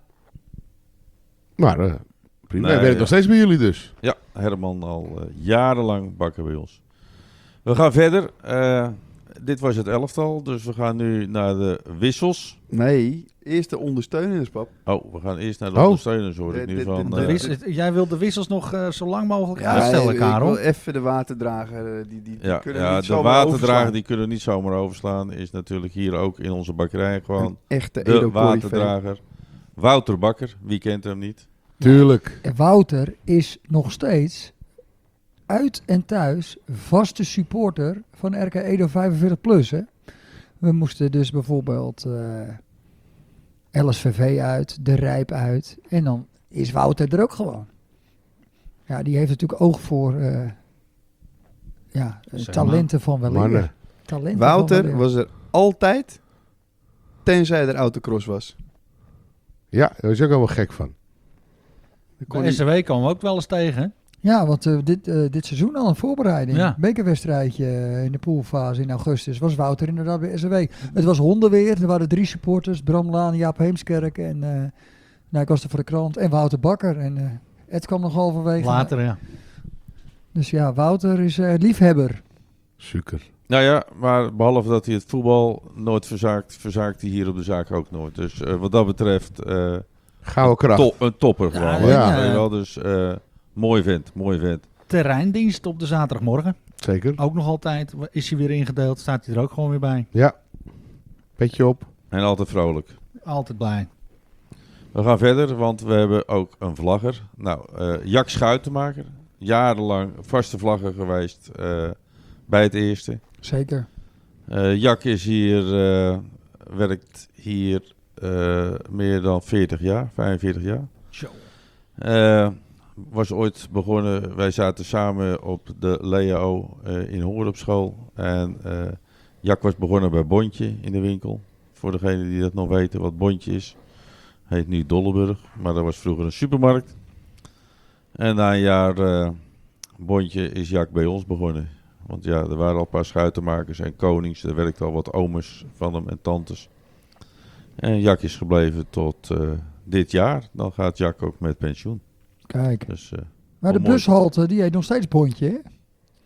Maar uh, prima. Nee, Hij werkt ja. nog steeds bij jullie dus. Ja, Herman al uh, jarenlang bakker bij ons. We gaan verder. Uh, dit was het elftal, dus we gaan nu naar de wissels. Nee, eerst de ondersteuners, pap. Oh, we gaan eerst naar de Oh. ondersteuners, hoor ik De- nu de- van... de- De uh, wiss- jij wilt de wissels nog uh, zo lang mogelijk Ja, uitstellen, ik Karel. wil even de waterdrager. Die, die, die ja, kunnen ja niet de zomaar waterdrager overslaan. die kunnen niet zomaar overslaan. Is natuurlijk hier ook in onze bakkerij gewoon Een echte de Edo Corrivee. waterdrager. Wouter Bakker, wie kent hem niet? Tuurlijk. En Wouter is nog steeds uit en thuis vaste supporter van R K Edo vijfenveertig plus. Hè? We moesten dus bijvoorbeeld uh, L S V V uit, De Rijp uit. En dan is Wouter er ook gewoon. Ja, die heeft natuurlijk oog voor uh, ja, uh, Zeg maar. talenten van weleer. Mannen. Talenten Wouter van weleer. was er altijd, tenzij er autocross was. Ja, daar is ook allemaal gek van. Dan kon Bij hij- S W komen we ook wel eens tegen. Ja, want uh, dit, uh, dit seizoen al een voorbereiding. Ja. Bekerwedstrijdje uh, in de poolfase in augustus was Wouter inderdaad bij S W. Het was hondenweer. Er waren drie supporters. Bram Laan, Jaap Heemskerk en uh, nou, ik was er voor de krant. En Wouter Bakker. En uh, Ed kwam nog halverwege. Later, ja. Dus ja, Wouter is uh, liefhebber. Super. Nou ja, maar behalve dat hij het voetbal nooit verzaakt, verzaakt hij hier op de zaak ook nooit. Dus uh, wat dat betreft, uh, Gouden kracht. to- een topper gewoon. Ja, hè. ja. Weet je wel, dus uh, mooi vent, mooi vent. Terreindienst op de zaterdagmorgen. Zeker. Ook nog altijd. Is hij weer ingedeeld, staat hij er ook gewoon weer bij. Ja. Petje op. En altijd vrolijk. Altijd blij. We gaan verder, want we hebben ook een vlagger. Nou, uh, Jack Schuitenmaker. Jarenlang vaste vlagger geweest uh, bij het eerste. Zeker. Uh, Jack is hier, uh, werkt hier uh, meer dan veertig jaar, vijfenveertig jaar. Zo. Uh, was ooit begonnen, wij zaten samen op de L E A O uh, in Hoorn op school. En uh, Jack was begonnen bij Bontje in de winkel. Voor degenen die dat nog weten wat Bontje is. Heet nu Dolleburg, maar dat was vroeger een supermarkt. En na een jaar uh, Bontje is Jack bij ons begonnen. Want ja, er waren al een paar schuitenmakers en konings. Er werkten al wat ooms van hem en tantes. En Jack is gebleven tot uh, dit jaar. Dan gaat Jack ook met pensioen. Kijk. Dus, uh, Maar de mooi. bushalte, die heet nog steeds Bontje, hè?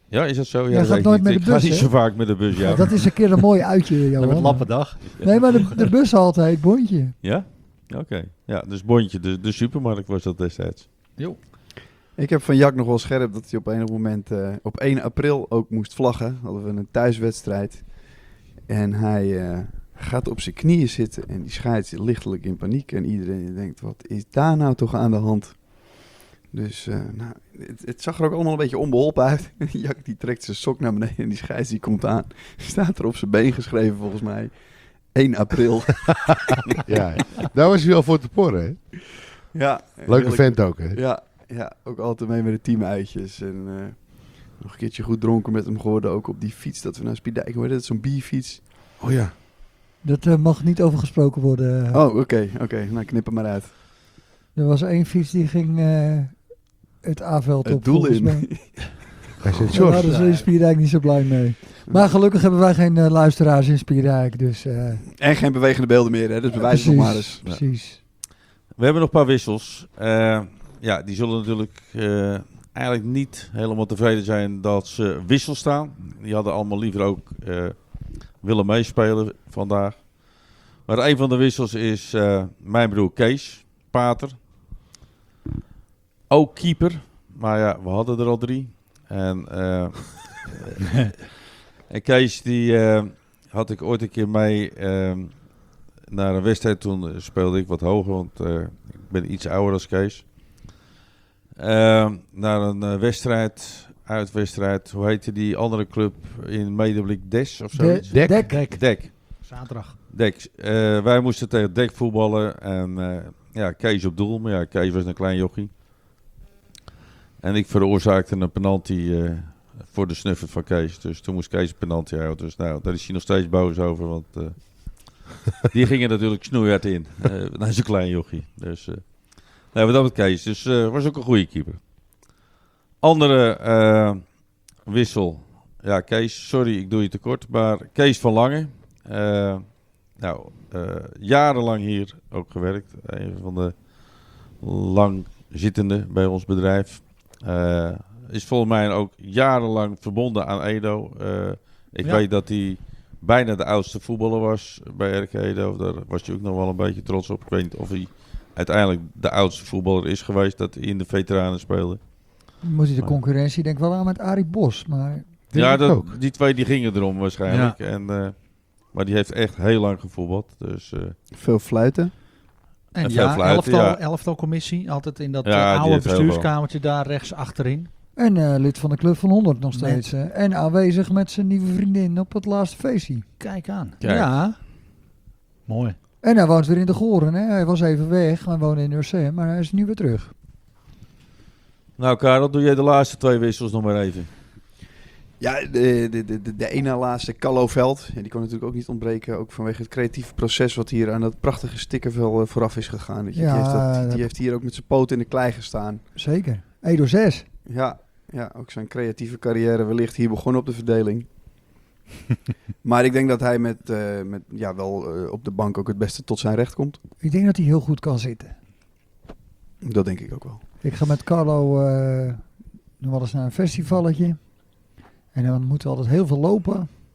Ja, is dat zo? Ja, Jij dat gaat weet nooit ik met niet. de Ik ga bus, niet hè? zo vaak met de bus, ja. Ja, dat is een keer een mooi uitje, Johan. Met Lappendag. Nee, maar de, de bushalte heet Bondje. Ja? Oké. Ja, dus Bondje, de, de supermarkt was dat destijds. Ik heb van Jack nog wel scherp dat hij op enig moment eh, op één april ook moest vlaggen. Hadden we een thuiswedstrijd. En hij eh, gaat op zijn knieën zitten en die scheids lichtelijk in paniek. En iedereen denkt, wat is daar nou toch aan de hand? Dus eh, nou, het, het zag er ook allemaal een beetje onbeholpen uit. Jack die trekt zijn sok naar beneden en die scheids die komt aan. Staat er op zijn been geschreven volgens mij. één april. Ja, daar was hij wel voor te porren, hè? Ja, Leuke heerlijk. vent ook, hè? Ja, ja, ook altijd mee met de teamuitjes. En eh, nog een keertje goed dronken met hem geworden. Ook op die fiets dat we naar Spiedijk hoorden. Dat is zo'n bierfiets. Oh ja. Dat eh, mag niet over gesproken worden. Oh, oké, oké. Nou, knip hem maar uit. Er was één fiets die ging eh, het A-veld Het op. doel volgens in. mij. Hij zit Daar George. waren ze in Spierdijk niet zo blij mee. Maar gelukkig hebben wij geen eh, luisteraars in Spierdijk. Dus, eh, En geen bewegende beelden meer, hè? Dus bewijs het nog maar eens. Precies. We hebben nog een paar wissels. Uh, ja, die zullen natuurlijk uh, eigenlijk niet helemaal tevreden zijn dat ze wissel staan. Die hadden allemaal liever ook uh, willen meespelen vandaag. Maar een van de wissels is uh, mijn broer Kees Pater. Ook keeper. Maar ja, we hadden er al drie. En, uh, en Kees die uh, had ik ooit een keer mee uh, naar een wedstrijd. Toen speelde ik wat hoger, want uh, ik ben iets ouder als Kees. Uh, naar een uh, wedstrijd, uitwedstrijd. Hoe heette die andere club in Medeblik? Des of zoiets? De, dek. Dek. Dek. Zaterdag. Dek. Uh, wij moesten tegen Dek voetballen. En uh, ja, Kees op doel. Maar ja, Kees was een klein jochie. En ik veroorzaakte een penalty uh, voor de snuffert van Kees. Dus toen moest Kees een penalty houden. Dus nou, daar is hij nog steeds boos over. Want uh, die gingen natuurlijk snoeihard in. Uh, dat is een klein jochie. Dus uh, nee, wat dat met Kees. Dus uh, was ook een goede keeper. Andere uh, wissel. Ja, Kees, sorry, ik doe je tekort. Maar Kees van Lange. Uh, nou, uh, jarenlang hier ook gewerkt. Een van de lang zittende bij ons bedrijf. Uh, is volgens mij ook jarenlang verbonden aan Edo. Uh, ik Ja. weet dat hij bijna de oudste voetballer was bij R K Edo. Daar was hij ook nog wel een beetje trots op. Ik weet niet of hij uiteindelijk de oudste voetballer is geweest dat hij in de veteranen speelde. Moet je de concurrentie denk ik wel aan met Arie Bos. Maar Denk ja, ik dat, ook. die twee die gingen erom waarschijnlijk. En, uh, maar die heeft echt heel lang gevoetbald. Dus, uh, Veel fluiten. En, En veel ja, fluiten, elftal, ja. elftal commissie. Altijd in dat Ja, uh, die oude heeft heel bestuurskamertje daar rechts achterin. En uh, lid van de Club van honderd nog Met- steeds. hè. En aanwezig met zijn nieuwe vriendin op het laatste feestje. Kijk aan. Kijk. Ja. Mooi. En hij woont weer in de Goren. Hè? Hij was even weg. Hij woonde in Ursem, maar hij is nu weer terug. nou, Karel, doe jij de laatste twee wissels nog maar even. Ja, de, de, de, de, de ene laatste, Callo Veld. Ja, die kon natuurlijk ook niet ontbreken. Ook vanwege het creatieve proces wat hier aan dat prachtige stickervel uh, vooraf is gegaan. Weet je. Ja, die, heeft dat, dat- die heeft hier ook met zijn poot in de klei gestaan. Zeker. Edo zes. Ja, ja, ook zijn creatieve carrière wellicht hier begonnen op de verdeling. Maar ik denk dat hij met, uh, met ja, wel uh, op de bank ook het beste tot zijn recht komt. Ik denk dat hij heel goed kan zitten. Dat denk ik ook wel. Ik ga met Carlo uh, nog wel eens naar een festivalletje. En dan moeten we altijd heel veel lopen.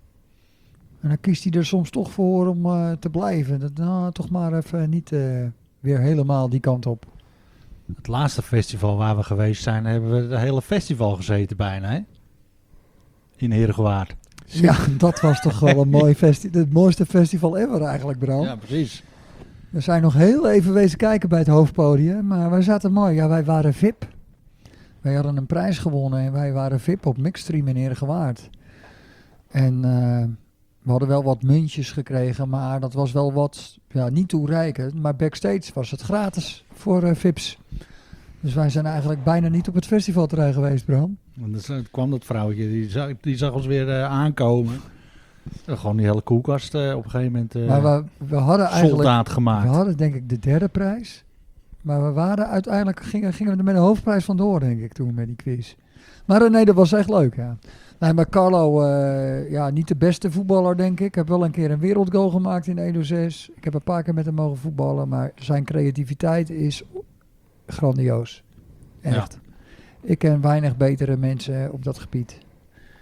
En dan kiest hij er soms toch voor om uh, te blijven. Dat, nou, toch maar even niet uh, weer helemaal die kant op. Het laatste festival waar we geweest zijn, hebben we het hele festival gezeten bijna, hè? In Heergewaard. Ja, dat was toch wel een mooi festival. Het mooiste festival ever eigenlijk, Bram. Ja, precies. We zijn nog heel even wezen kijken bij het hoofdpodium. Maar wij zaten mooi. Ja, wij waren V I P. Wij hadden een prijs gewonnen en wij waren V I P op Mixstream in Heergewaard. En uh, we hadden wel wat muntjes gekregen, maar dat was wel wat, ja, niet toereikend. Maar backstage was het gratis voor uh, V I P's. Dus wij zijn eigenlijk bijna niet op het festivalterrein geweest, Bram. En dus, uh, kwam dat vrouwtje, die zag, die zag ons weer uh, aankomen. Uh, gewoon die hele koelkast uh, op een gegeven moment uh, maar we, we hadden eigenlijk, soldaat we gemaakt. hadden denk ik de derde prijs. Maar we waren uiteindelijk, gingen, gingen we er met een hoofdprijs vandoor, denk ik, toen met die quiz. Maar uh, nee, dat was echt leuk, ja. Nee, maar Carlo, uh, ja, niet de beste voetballer, denk ik. Ik heb wel een keer een wereldgoal gemaakt in Edo zes. Ik heb een paar keer met hem mogen voetballen, maar zijn creativiteit is grandioos. Echt. Ik ken weinig betere mensen op dat gebied.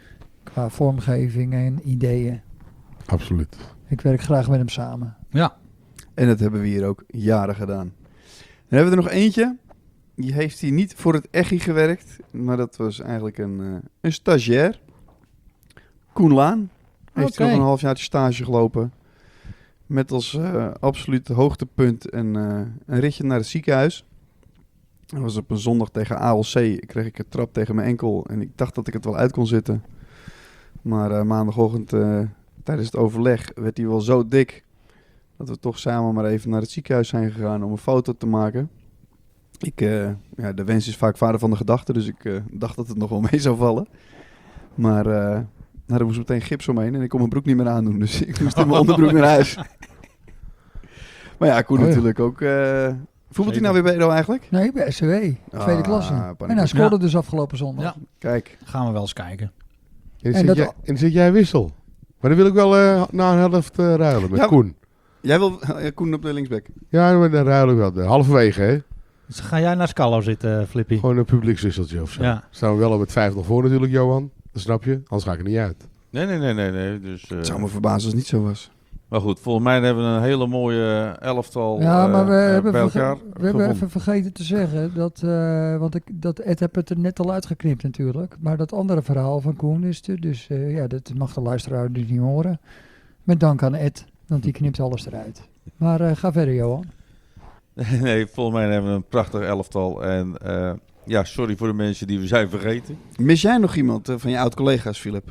Qua vormgeving en ideeën. Absoluut. Ik werk graag met hem samen. Ja. En dat hebben we hier ook jaren gedaan. Dan hebben we er nog eentje. Die heeft hier niet voor het Echi gewerkt. Maar dat was eigenlijk een, uh, een stagiair. Koen Laan. Heeft Oké. hij nog een halfjaartje stage gelopen. Met als uh, absoluut hoogtepunt een, uh, een ritje naar het ziekenhuis. Dat was op een zondag tegen A L C. Kreeg ik een trap tegen mijn enkel. En ik dacht dat ik het wel uit kon zitten. Maar uh, maandagochtend uh, tijdens het overleg werd hij wel zo dik... dat we toch samen maar even naar het ziekenhuis zijn gegaan om een foto te maken. Ik, uh, ja, de wens is vaak vader van de gedachte, dus ik uh, dacht dat het nog wel mee zou vallen. Maar uh, nou, er moest meteen gips omheen en ik kon mijn broek niet meer aandoen, dus ik moest in mijn onderbroek naar huis. Maar ja, Koen Oh ja. natuurlijk ook. Uh, voetbalt hij nou weer bij Edo eigenlijk? Nee, bij S C W. Tweede Ah, klasse. paniek. En hij scoorde Ja. dus afgelopen zondag. Ja. Kijk, Gaan we wel eens kijken. En, En zit, dat- jij, en zit jij wissel? Maar dan wil ik wel uh, na een helft uh, ruilen met Ja, Koen. jij wil uh, Koen op de linksback. Ja, maar dan ruilen we wel. De halverwege, hè? Dus ga jij naar Scalo zitten, Flippy? Gewoon een publiekswisseltje of zo. Ja. Staan we wel met vijf nog voor natuurlijk, Johan. Dat snap je. Anders ga ik er niet uit. Nee, nee, nee, nee. nee. Dus, uh, Het zou me verbazen als het niet zo was. maar goed, volgens mij hebben we een hele mooie elftal Ja, uh, maar we, uh, hebben, bij verge- elkaar we hebben gevonden. even vergeten te zeggen dat, uh, want ik, dat Ed heb het er net al uitgeknipt natuurlijk. Maar dat andere verhaal van Koen is er, dus uh, ja, dat mag de luisteraar dus niet horen. Met dank aan Ed, want die knipt alles eruit. Maar uh, ga verder, Johan. Nee, volgens mij hebben we een prachtig elftal. En uh, ja, sorry voor de mensen die we zijn vergeten. Mis jij nog iemand uh, van je oud-collega's, Philip?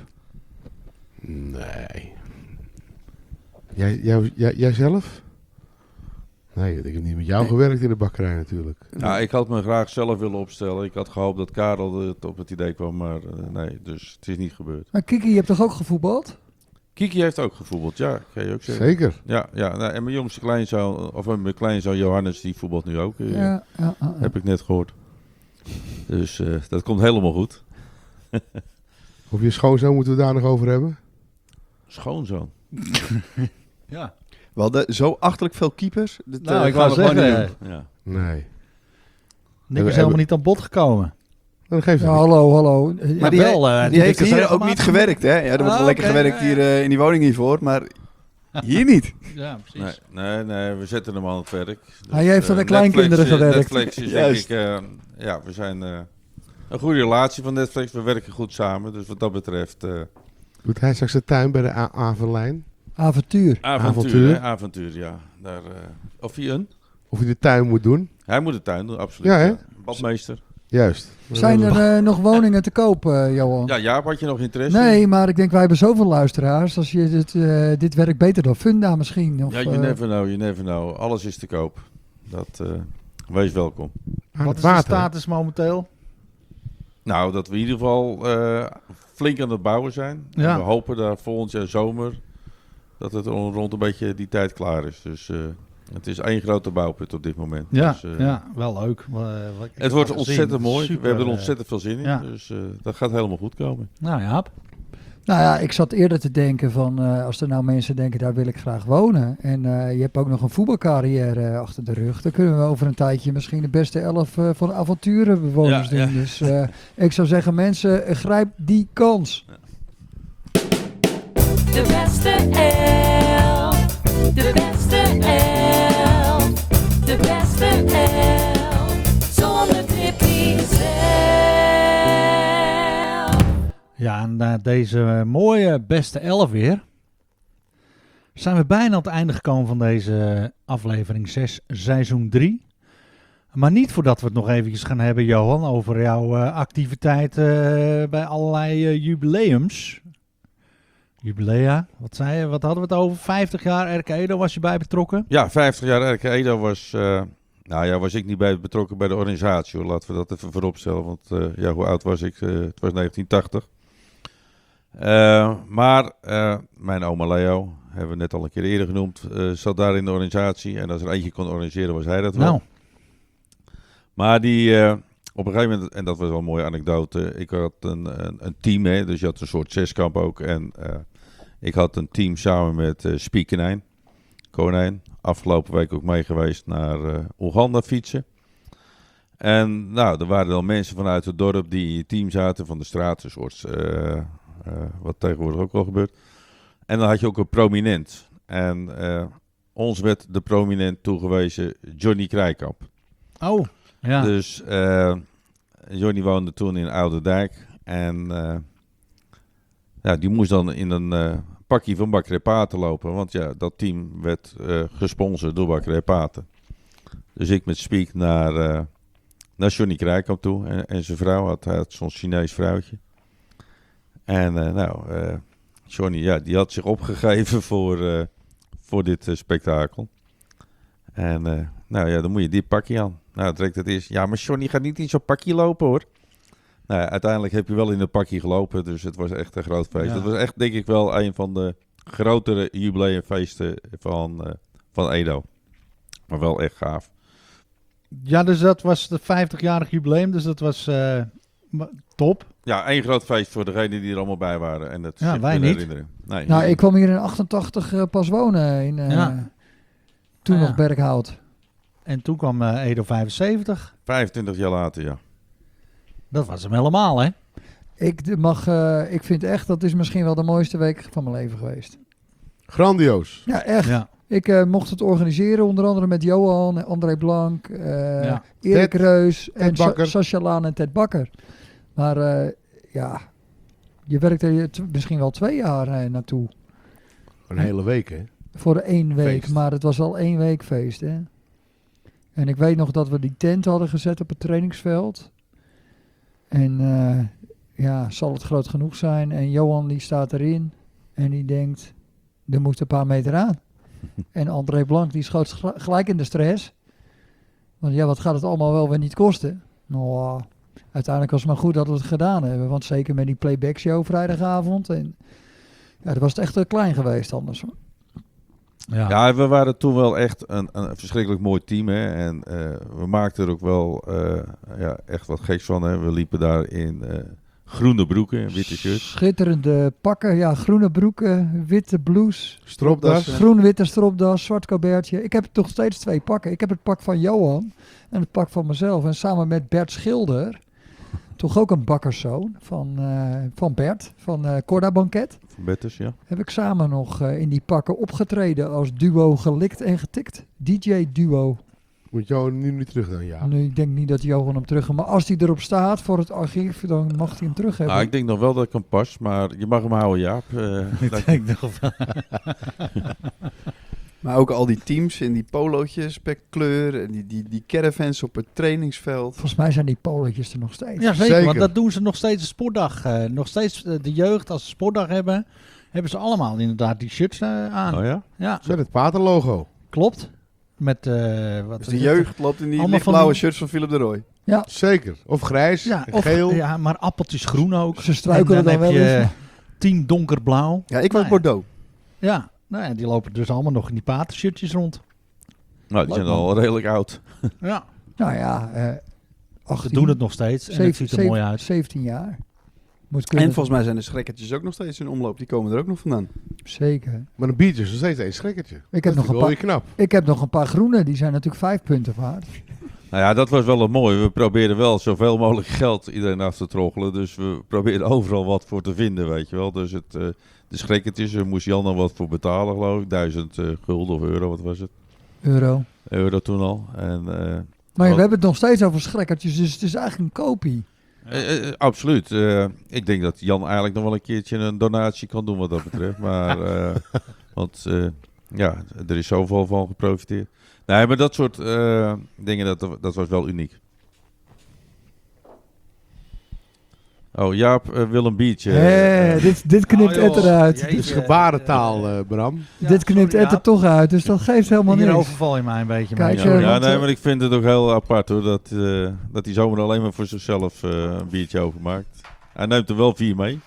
Nee. Jij, jij, jij, jij zelf? Nee, ik heb niet met jou Nee. gewerkt in de bakkerij natuurlijk. Nou, ik had me graag zelf willen opstellen. Ik had gehoopt dat Karel het op het idee kwam, maar uh, nee, dus het is niet gebeurd. Maar Kiki, je hebt toch ook gevoetbald? Kiki heeft ook gevoetbald, ja, kan je ook zeggen. Zeker. Ja, ja nou, en mijn jongste kleinzoon, of mijn kleinzoon Johannes, die voetbalt nu ook. Uh, Ja, ja, ja, ja. Heb ik net gehoord. Dus uh, dat komt helemaal goed. Of je schoonzoon moeten we daar nog over hebben? Schoonzoon. Ja. We hadden zo achterlijk veel keepers. Dat, Nou, uh, ik gaan wou we gewoon zeggen, niet doen. Ja. Nee. Nick is helemaal niet aan bod gekomen. Dan geef je Ja, niet. hallo, hallo. Maar Ja, die, wel, uh, die die heeft dikke hier ook regelmatig. niet gewerkt, hè? Ja, er wordt Ah, wel lekker oké, gewerkt ja, hier uh, in die woning hiervoor, maar hier niet. Ja, precies. Nee, nee, nee, we zetten hem aan het werk. Dus, Hij heeft aan de eh, kleinkinderen Netflix, eh, gewerkt. Netflix is Juist. denk ik, uh, ja, we zijn uh, een goede relatie van Netflix. We werken goed samen, dus wat dat betreft uh, Doet hij straks de tuin bij de A- Averlijn? avontuur. avontuur, Avontuur. hè, avontuur, ja. Daar, uh, of hij een? Of hij de tuin moet doen? Hij moet de tuin doen, absoluut. Ja, hè? ja. Badmeester. Juist. Zijn er uh, nog woningen te koop, uh, Johan? Ja, Jaap, had je nog interesse? Nee, maar ik denk wij hebben zoveel luisteraars. Als je dit, uh, dit werkt beter dan Funda misschien. Of, Ja, you uh, never know, you never know. Alles is te koop. Dat, uh, wees welkom. Aan Wat het is de water. status momenteel? Nou, dat we in ieder geval uh, flink aan het bouwen zijn. Ja. En we hopen daar volgend jaar zomer dat het on- rond een beetje die tijd klaar is. Dus uh, het is één grote bouwput op dit moment. Ja, Dus, uh, ja wel leuk. Uh, wat ik het wordt heb ontzettend gezien. mooi. Super, we hebben er uh, ontzettend veel zin in. ja. Dus uh, dat gaat helemaal goed komen. Nou ja, Nou ja, ik zat eerder te denken van uh, als er nou mensen denken daar wil ik graag wonen. En uh, je hebt ook nog een voetbalcarrière achter de rug. Dan kunnen we over een tijdje misschien de beste elf uh, van de avonturenbewoners Ja, doen. ja. Dus uh, ik zou zeggen mensen, uh, grijp die kans. De beste elf. De beste elf. De beste elf. Zonder Tippy zelf. ja, en na deze mooie beste elf weer zijn we bijna aan het einde gekomen van deze aflevering zes, seizoen drie. Maar niet voordat we het nog eventjes gaan hebben, Johan, over jouw uh, activiteit uh, bij allerlei uh, jubileums. Jubilea, wat zei je? Wat hadden we het over? vijftig jaar R K Edo was je bij betrokken? Ja, vijftig jaar R K Edo was... Uh, nou ja, was ik niet bij betrokken bij de organisatie, hoor. Laten we dat even vooropstellen. Want uh, ja, hoe oud was ik? Uh, het was negentien tachtig. Uh, maar uh, mijn oma Leo, hebben we net al een keer eerder genoemd, uh, zat daar in de organisatie. En als er eentje kon organiseren, was hij dat wel. Nou, Maar die, uh, op een gegeven moment, en dat was wel een mooie anekdote, ik had een, een, een team, hè, dus je had een soort zeskamp ook. En uh, ik had een team samen met uh, Spiekenijn, Konijn, afgelopen week ook mee geweest naar uh, Oeganda fietsen. En nou, er waren dan mensen vanuit het dorp die in je team zaten van de straat, een soort uh, uh, wat tegenwoordig ook wel gebeurt. En dan had je ook een prominent. En uh, ons werd de prominent toegewezen Johnny Krijkamp. Oh, ja. Dus uh, Johnny woonde toen in Ouderdijk. En uh, ja, die moest dan in een uh, pakje van Bakkerij Paten lopen. Want ja, dat team werd uh, gesponsord door Bakkerij Paten. Dus ik met Spiek naar, uh, naar Johnny Krijkamp toe. En, en zijn vrouw had, had zo'n Chinees vrouwtje. En uh, nou, uh, Johnny, ja, die had zich opgegeven voor, uh, voor dit uh, spektakel. En uh, nou ja, dan moet je dit pakje aan. Nou, direct het is, ja, maar Johnny gaat niet in zo'n pakje lopen, hoor. Nou ja, uiteindelijk heb je wel in een pakje gelopen, dus het was echt een groot feest. Ja. Het was echt, denk ik, wel een van de grotere jubileumfeesten van, uh, van Edo. Maar wel echt gaaf. Ja, dus dat was het vijftigjarig jubileum, dus dat was uh, top. Ja, één groot feest voor degenen die er allemaal bij waren. En dat Ja, zich wij weer niet. herinneren. Nee, Nou, ik kwam hier in achtentachtig uh, pas wonen. In, uh, Ja. Toen Ah, ja. nog Berkhout. En toen kwam uh, Edo vijfenzeventig. vijfentwintig jaar later, ja. Dat was hem helemaal, hè? Ik, d- mag, uh, ik vind echt, dat is misschien wel de mooiste week van mijn leven geweest. Grandioos. Ja, echt. Ja. Ik uh, mocht het organiseren, onder andere met Johan, André Blank, uh, Ja. Erik Ted- Reus en Sa- Bakker. Sascha Laan en Ted Bakker. Maar uh, ja, je werkte er t- misschien wel twee jaar uh, naartoe. Een hele week, hè? Voor één week, Feest. maar het was al één week feest. Hè? En ik weet nog dat we die tent hadden gezet op het trainingsveld. En uh, ja, zal het groot genoeg zijn? En Johan die staat erin en die denkt, er moet een paar meter aan. En André Blank die schoot gl- gelijk in de stress. Want ja, wat gaat het allemaal wel weer niet kosten? Nou, uh, uiteindelijk was het maar goed dat we het gedaan hebben. Want zeker met die playback show vrijdagavond. En ja, dat was het echt te klein geweest anders. Ja. Ja, we waren toen wel echt een, een verschrikkelijk mooi team. Hè? En uh, we maakten er ook wel uh, ja, echt wat geks van. Hè? We liepen daar in uh, groene broeken, witte shirts. Schitterende pakken, ja, groene broeken, witte blouse, Stropdas. groen-witte stropdas, zwart colbertje. Ik heb toch steeds twee pakken. Ik heb het pak van Johan en het pak van mezelf. En samen met Bert Schilder, toch ook een bakkerszoon van, uh, van Bert, van uh, Corda Banket, Van Betters, ja. heb ik samen nog uh, in die pakken opgetreden als duo gelikt en getikt. D J-duo. Moet jou nu niet terug dan, ja. Nu, ik denk niet dat Johan hem terug... Maar als hij erop staat voor het archief, dan mag hij hem terug hebben. Nou, ik denk nog wel dat ik hem pas, maar je mag hem houden, Jaap. Uh, Ik denk nog wel. Maar ook al die teams in die polootjes per kleur. En die, die, die caravans op het trainingsveld. Volgens mij zijn die poletjes er nog steeds. Ja, zeker, Zeker. want dat doen ze nog steeds een sportdag. Uh, nog steeds uh, de jeugd, als ze sportdag hebben, hebben ze allemaal inderdaad die shirts uh, aan. Oh ja? Ja, Zet het paterlogo. klopt. Met, uh, wat Dus is de het? jeugd loopt in die Allemaal lichtblauwe van die- shirts van Philip de Rooij. Zeker. Of grijs, Ja, of, geel. ja, maar appeltjes groen ook. Ze struikelen En dan, dan wel heb je eens. team donkerblauw. Ja, ik was Nou ja. Bordeaux. Ja, nou ja, die lopen dus allemaal nog in die patenshirtjes rond. Nou, die Leuk, zijn al redelijk oud. Ja, Nou ja, eh ze achttien, doen het nog steeds en het zeven- ziet er mooi zeven- uit. zeventien jaar. Moet kunnen. En volgens mij zijn de schrekkertjes ook nog steeds in omloop. Die komen er ook nog vandaan. Zeker. Maar een biertje is nog steeds één schrekkertje. heb Dat nog vind een ik wel paar- weer knap. Ik heb nog een paar groene, die zijn natuurlijk vijf punten waard. Nou ja, dat was wel het mooie. We probeerden wel zoveel mogelijk geld iedereen af te troggelen. Dus we probeerden overal wat voor te vinden, weet je wel. Dus het, uh, de schrekkertjes, er moest Jan nog wat voor betalen, geloof ik. Duizend uh, gulden of euro, wat was het? Euro. Euro toen al. En, uh, Maar Wat? we hebben het nog steeds over schrekkertjes, dus het is eigenlijk een kopie. uh, uh, absoluut. Uh, ik denk dat Jan eigenlijk nog wel een keertje een donatie kan doen wat dat betreft. Maar, uh, want uh, ja, er is zoveel van geprofiteerd. Nee, maar dat soort uh, dingen, dat, dat was wel uniek. Oh, Jaap uh, wil een biertje. Hé, Uh, dit, dit knipt Oh, joh. Ed eruit. Jeetje. Het is gebarentaal, eh, Bram. Ja, dit knipt sorry, Ed er Jaap. toch uit, dus dat geeft helemaal Hier niks. overval je mij een beetje Kijk, mee. eh, hoor. ja, want, nee, uh, maar ik vind het ook heel apart hoor, dat, uh, dat hij zomaar alleen maar voor zichzelf uh, een biertje overmaakt. Hij neemt er wel vier mee.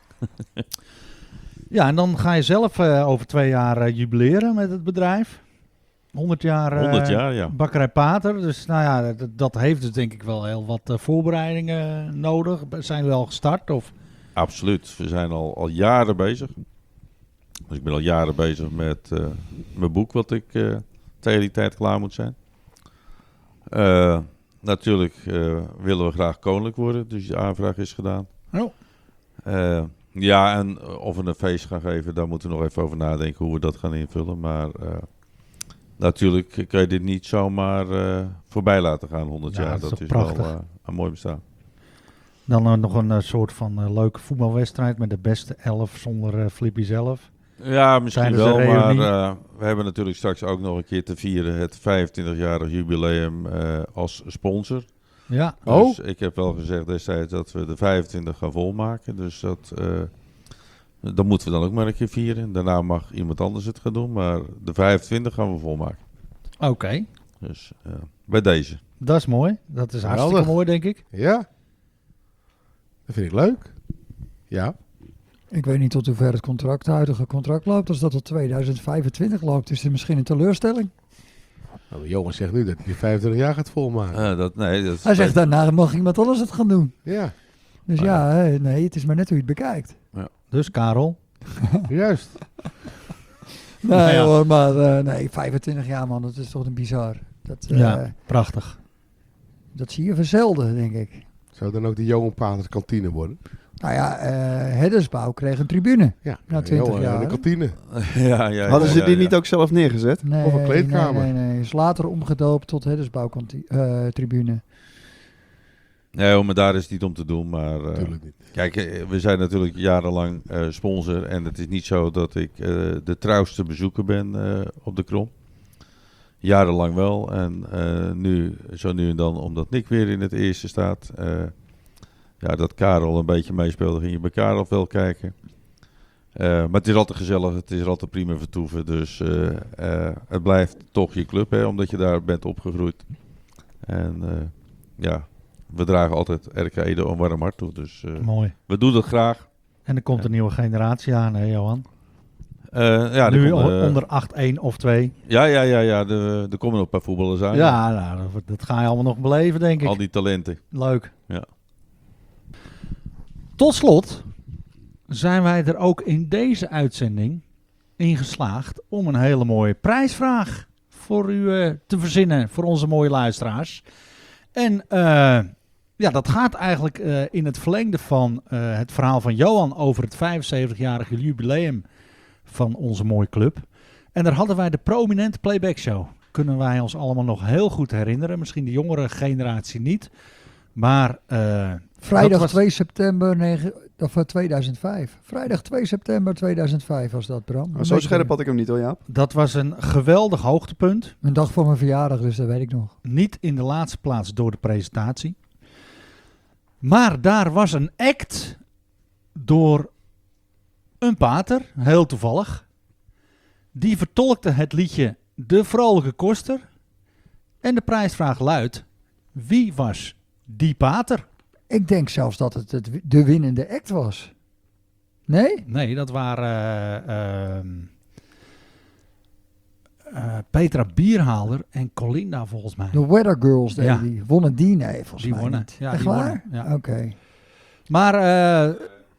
Ja, en dan ga je zelf uh, over twee jaar uh, jubileren met het bedrijf. honderd jaar, uh, honderd jaar, ja. Bakkerij Pater. Dus nou ja, dat, dat heeft dus denk ik wel heel wat uh, voorbereidingen nodig. Zijn we al gestart? Of? Absoluut. We zijn al, al jaren bezig. Dus ik ben al jaren bezig met uh, mijn boek, wat ik uh, tegen die tijd klaar moet zijn. Uh, natuurlijk uh, willen we graag koninklijk worden, dus die aanvraag is gedaan. Oh. Uh, Ja, en eh, of we een feest gaan geven, daar moeten we nog even over nadenken hoe we dat gaan invullen. Maar eh, natuurlijk kan je dit niet zomaar eh, voorbij laten gaan, honderd Ja, jaar. dat is Dat toch is wel prachtig. eh, een mooi bestaan. Dan eh, nog een eh, soort van eh, leuke voetbalwedstrijd met de beste elf zonder eh, Flippy zelf. Ja, misschien Tijdens de wel, maar reunie. eh, we hebben natuurlijk straks ook nog een keer te vieren het vijfentwintig-jarig jubileum eh, als sponsor. Ja, Oh. Dus ik heb wel gezegd destijds dat we de vijfentwintig gaan volmaken. Dus dat, eh dat moeten we dan ook maar een keer vieren. Daarna mag iemand anders het gaan doen, maar de vijfentwintig gaan we volmaken. oké. Dus eh, bij deze. Dat is mooi. Dat is Geweldig. hartstikke mooi, denk ik. Ja. Dat vind ik leuk. Ja. Ik weet niet tot hoever het contract, het huidige contract loopt. Als dat tot tweeduizend vijfentwintig loopt, is het misschien een teleurstelling. Nou, Johan zegt nu dat hij vijfentwintig jaar gaat volmaken. Eh, dat, nee, dat is Hij zegt daarna mag iemand anders het gaan doen. Ja, Dus Ah, ja, hè, nee, het is maar net hoe je het bekijkt. Dus Karel, juist. Nee Nou ja. hoor, maar eh, nee, vijfentwintig jaar man, dat is toch een bizar. Dat, eh, ja, prachtig. dat zie je verzelden, denk ik. Zou dan ook de Johan Paters kantine worden? Nou ja, eh Heddersbouw kreeg een tribune. Ja, Na twintig Johan, jaar, De hè? kantine. ja, ja, Hadden ja, ze ja, die ja. niet ook zelf neergezet? Nee, Of een kleedkamer. Nee, nee, nee. Is later omgedoopt tot Heddersbouw eh tribune. Nee, hoor, maar daar is het niet om te doen. Maar eh, Natuurlijk niet. kijk, eh, we zijn natuurlijk jarenlang eh, sponsor. En het is niet zo dat ik eh, de trouwste bezoeker ben eh, op de Krom. Jarenlang wel. En eh, nu, zo nu en dan, omdat Nick weer in het eerste staat. eh, ja, dat Karel een beetje meespeelde, ging je bij Karel veel kijken. Eh, maar het is altijd gezellig, het is er altijd prima vertoeven. Dus eh, eh, het blijft toch je club, hè, omdat je daar bent opgegroeid. En eh, ja, we dragen altijd R K Edo een warm hart toe. Dus eh, Mooi. we doen dat graag. En er komt een nieuwe generatie aan, hè Johan? Eh, ja, er nu komen, eh, onder acht één of twee. Ja, ja, ja, ja de, er komen nog een paar voetballers aan. Ja, nou, dat, dat ga je allemaal nog beleven, denk ik. Al die talenten. Leuk. Ja. Tot slot zijn wij er ook in deze uitzending in geslaagd om een hele mooie prijsvraag voor u eh, te verzinnen, voor onze mooie luisteraars. En eh, ja, dat gaat eigenlijk eh, in het verlengde van eh, het verhaal van Johan over het vijfenzeventigjarige jubileum van onze mooie club. En daar hadden wij de prominente playback show. Kunnen wij ons allemaal nog heel goed herinneren. Misschien de jongere generatie niet. Maar eh, Vrijdag dat was- twee september negen, of, eh, tweeduizend vijf. Vrijdag twee september tweeduizend vijf was dat, Bram. Maar zo scherp had ik hem niet hoor, Jaap. dat was een geweldig hoogtepunt. Een dag voor mijn verjaardag, dus dat weet ik nog. Niet in de laatste plaats door de presentatie. Maar daar was een act door een pater, heel toevallig. Die vertolkte het liedje De Vrolijke Koster. En de prijsvraag luidt: wie was die pater? Ik denk zelfs dat het, het de winnende act was. Nee? Nee, dat waren eh, ehm, eh, Petra Bierhaalder en Colinda volgens mij. De Weather Girls deden Ja. die. Wonnen die? Nee, volgens Die mij wonnen. niet. Ja, Echt die waar? wonnen, ja. Oké. Maar eh,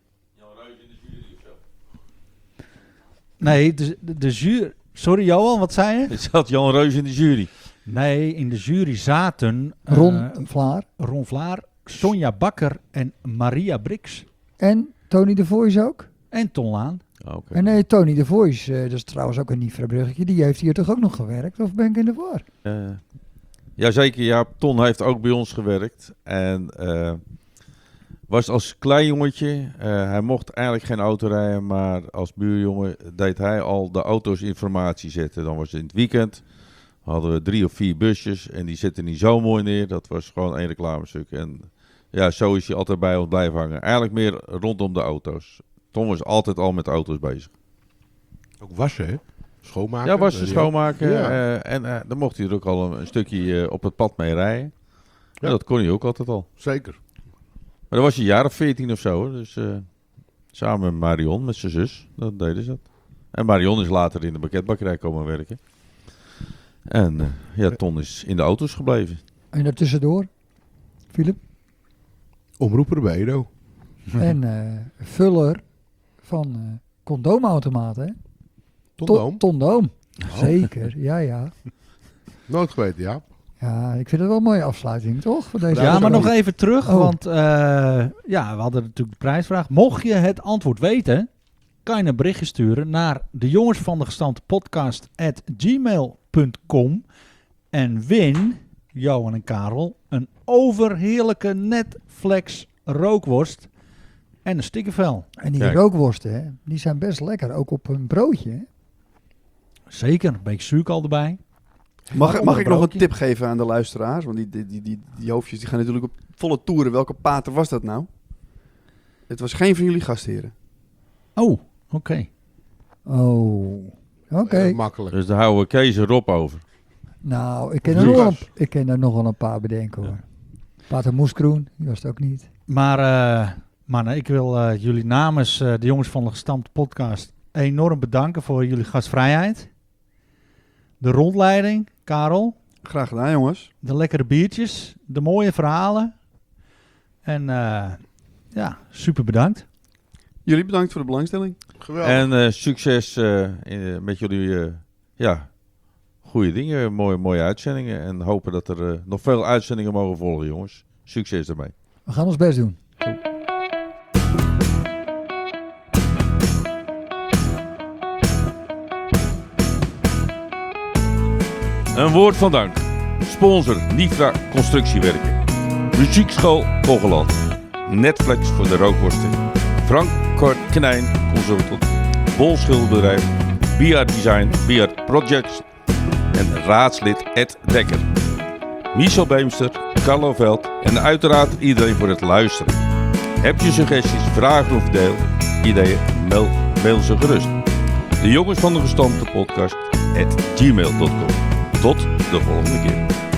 nee, de, de, de jury... Sorry Johan, wat zei je? Er zat Jan Reus in de jury. Nee, in de jury zaten eh, Ron Vlaar. Ron Vlaar, Sonja Bakker en Maria Brix. En Tony de Voice ook? En Ton Laan. Ah, oké. En nee, Tony de Voice, eh, dat is trouwens ook een Nifra-bruggetje. Die heeft hier toch ook nog gewerkt? Of ben ik in de war? Eh, Jazeker, ja. Ton heeft ook bij ons gewerkt. En eh, was als klein jongetje. eh, hij mocht eigenlijk geen auto rijden. Maar als buurjongen deed hij al de auto's informatie zetten. Dan was het in het weekend. Hadden we drie of vier busjes. En die zitten niet zo mooi neer. Dat was gewoon één reclamestuk. En ja, zo is hij altijd bij ons blijven hangen. Eigenlijk meer rondom de auto's. Tom was altijd al met auto's bezig. Ook wassen, hè? Schoonmaken. Ja, was ze Eh, schoonmaken. Ja. eh, en eh, dan mocht hij er ook al een, een stukje eh, op het pad mee rijden. Ja. En dat kon hij ook altijd al. Zeker. Maar dan was hij een jaar of veertien of zo. Hoor. Dus eh, samen met Marion, met zijn zus, dat deden ze dat. En Marion is later in de pakketbakkerij komen werken. En eh, ja, Ton is in de auto's gebleven. En daartussendoor, Philip. Omroeper bij Edo. En eh, vuller van eh condoomautomaten, hè? Tondoom. To- Tondoom. Zeker, ja, ja. Nooit geweten, ja. Ja, ik vind het wel een mooie afsluiting, toch? Voor deze Ja, maar aflevering. nog even terug, Oh. want uh, ja, we hadden natuurlijk de prijsvraag. Mocht je het antwoord weten, kan je een berichtje sturen naar de jongens van de gestampte podcast at gmail punt com en win, Johan en Karel, een overheerlijke Netflix rookworst en een stikkervel. En die Kijk. rookworsten, hè, die zijn best lekker, ook op een broodje. Hè? Zeker, een beetje zuurkool erbij. Mag, mag ik nog een broodje. tip geven aan de luisteraars? Want die, die, die, die, die hoofdjes die gaan natuurlijk op volle toeren. Welke pater was dat nou? Het was geen van jullie gastheren. Oh, oké. Okay. Oh, oké. Heel makkelijk. Dus daar houden we Kees en Rob over. Nou, ik ken, er nog wel een, ik ken er nog wel een paar bedenken hoor. Pater Moeskroen, die was het ook niet. Maar uh, mannen, ik wil uh, jullie namens uh, de jongens van de gestampte podcast enorm bedanken voor jullie gastvrijheid. De rondleiding, Karel. Graag gedaan, jongens. De lekkere biertjes, de mooie verhalen. En uh, ja, super bedankt. Jullie bedankt voor de belangstelling. Geweldig. En uh, succes uh, in, met jullie uh, ja, goede dingen, mooie, mooie uitzendingen. En hopen dat er uh, nog veel uitzendingen mogen volgen, jongens. Succes ermee. We gaan ons best doen. Een woord van dank. Sponsor Nifra Constructiewerken. Muziekschool Kogeland. Netflix voor de rookworsten. Frank Knijn Consultant. Bol Schilderbedrijf. B R Design, B R Projects. En raadslid Ed Dekker. Michel Beemster, Carlo Veld en uiteraard iedereen voor het luisteren. Heb je suggesties, vragen of deel, ideeën, mail, mail ze gerust. De jongens van de gestampte podcast at gmail punt com. Tot de volgende keer.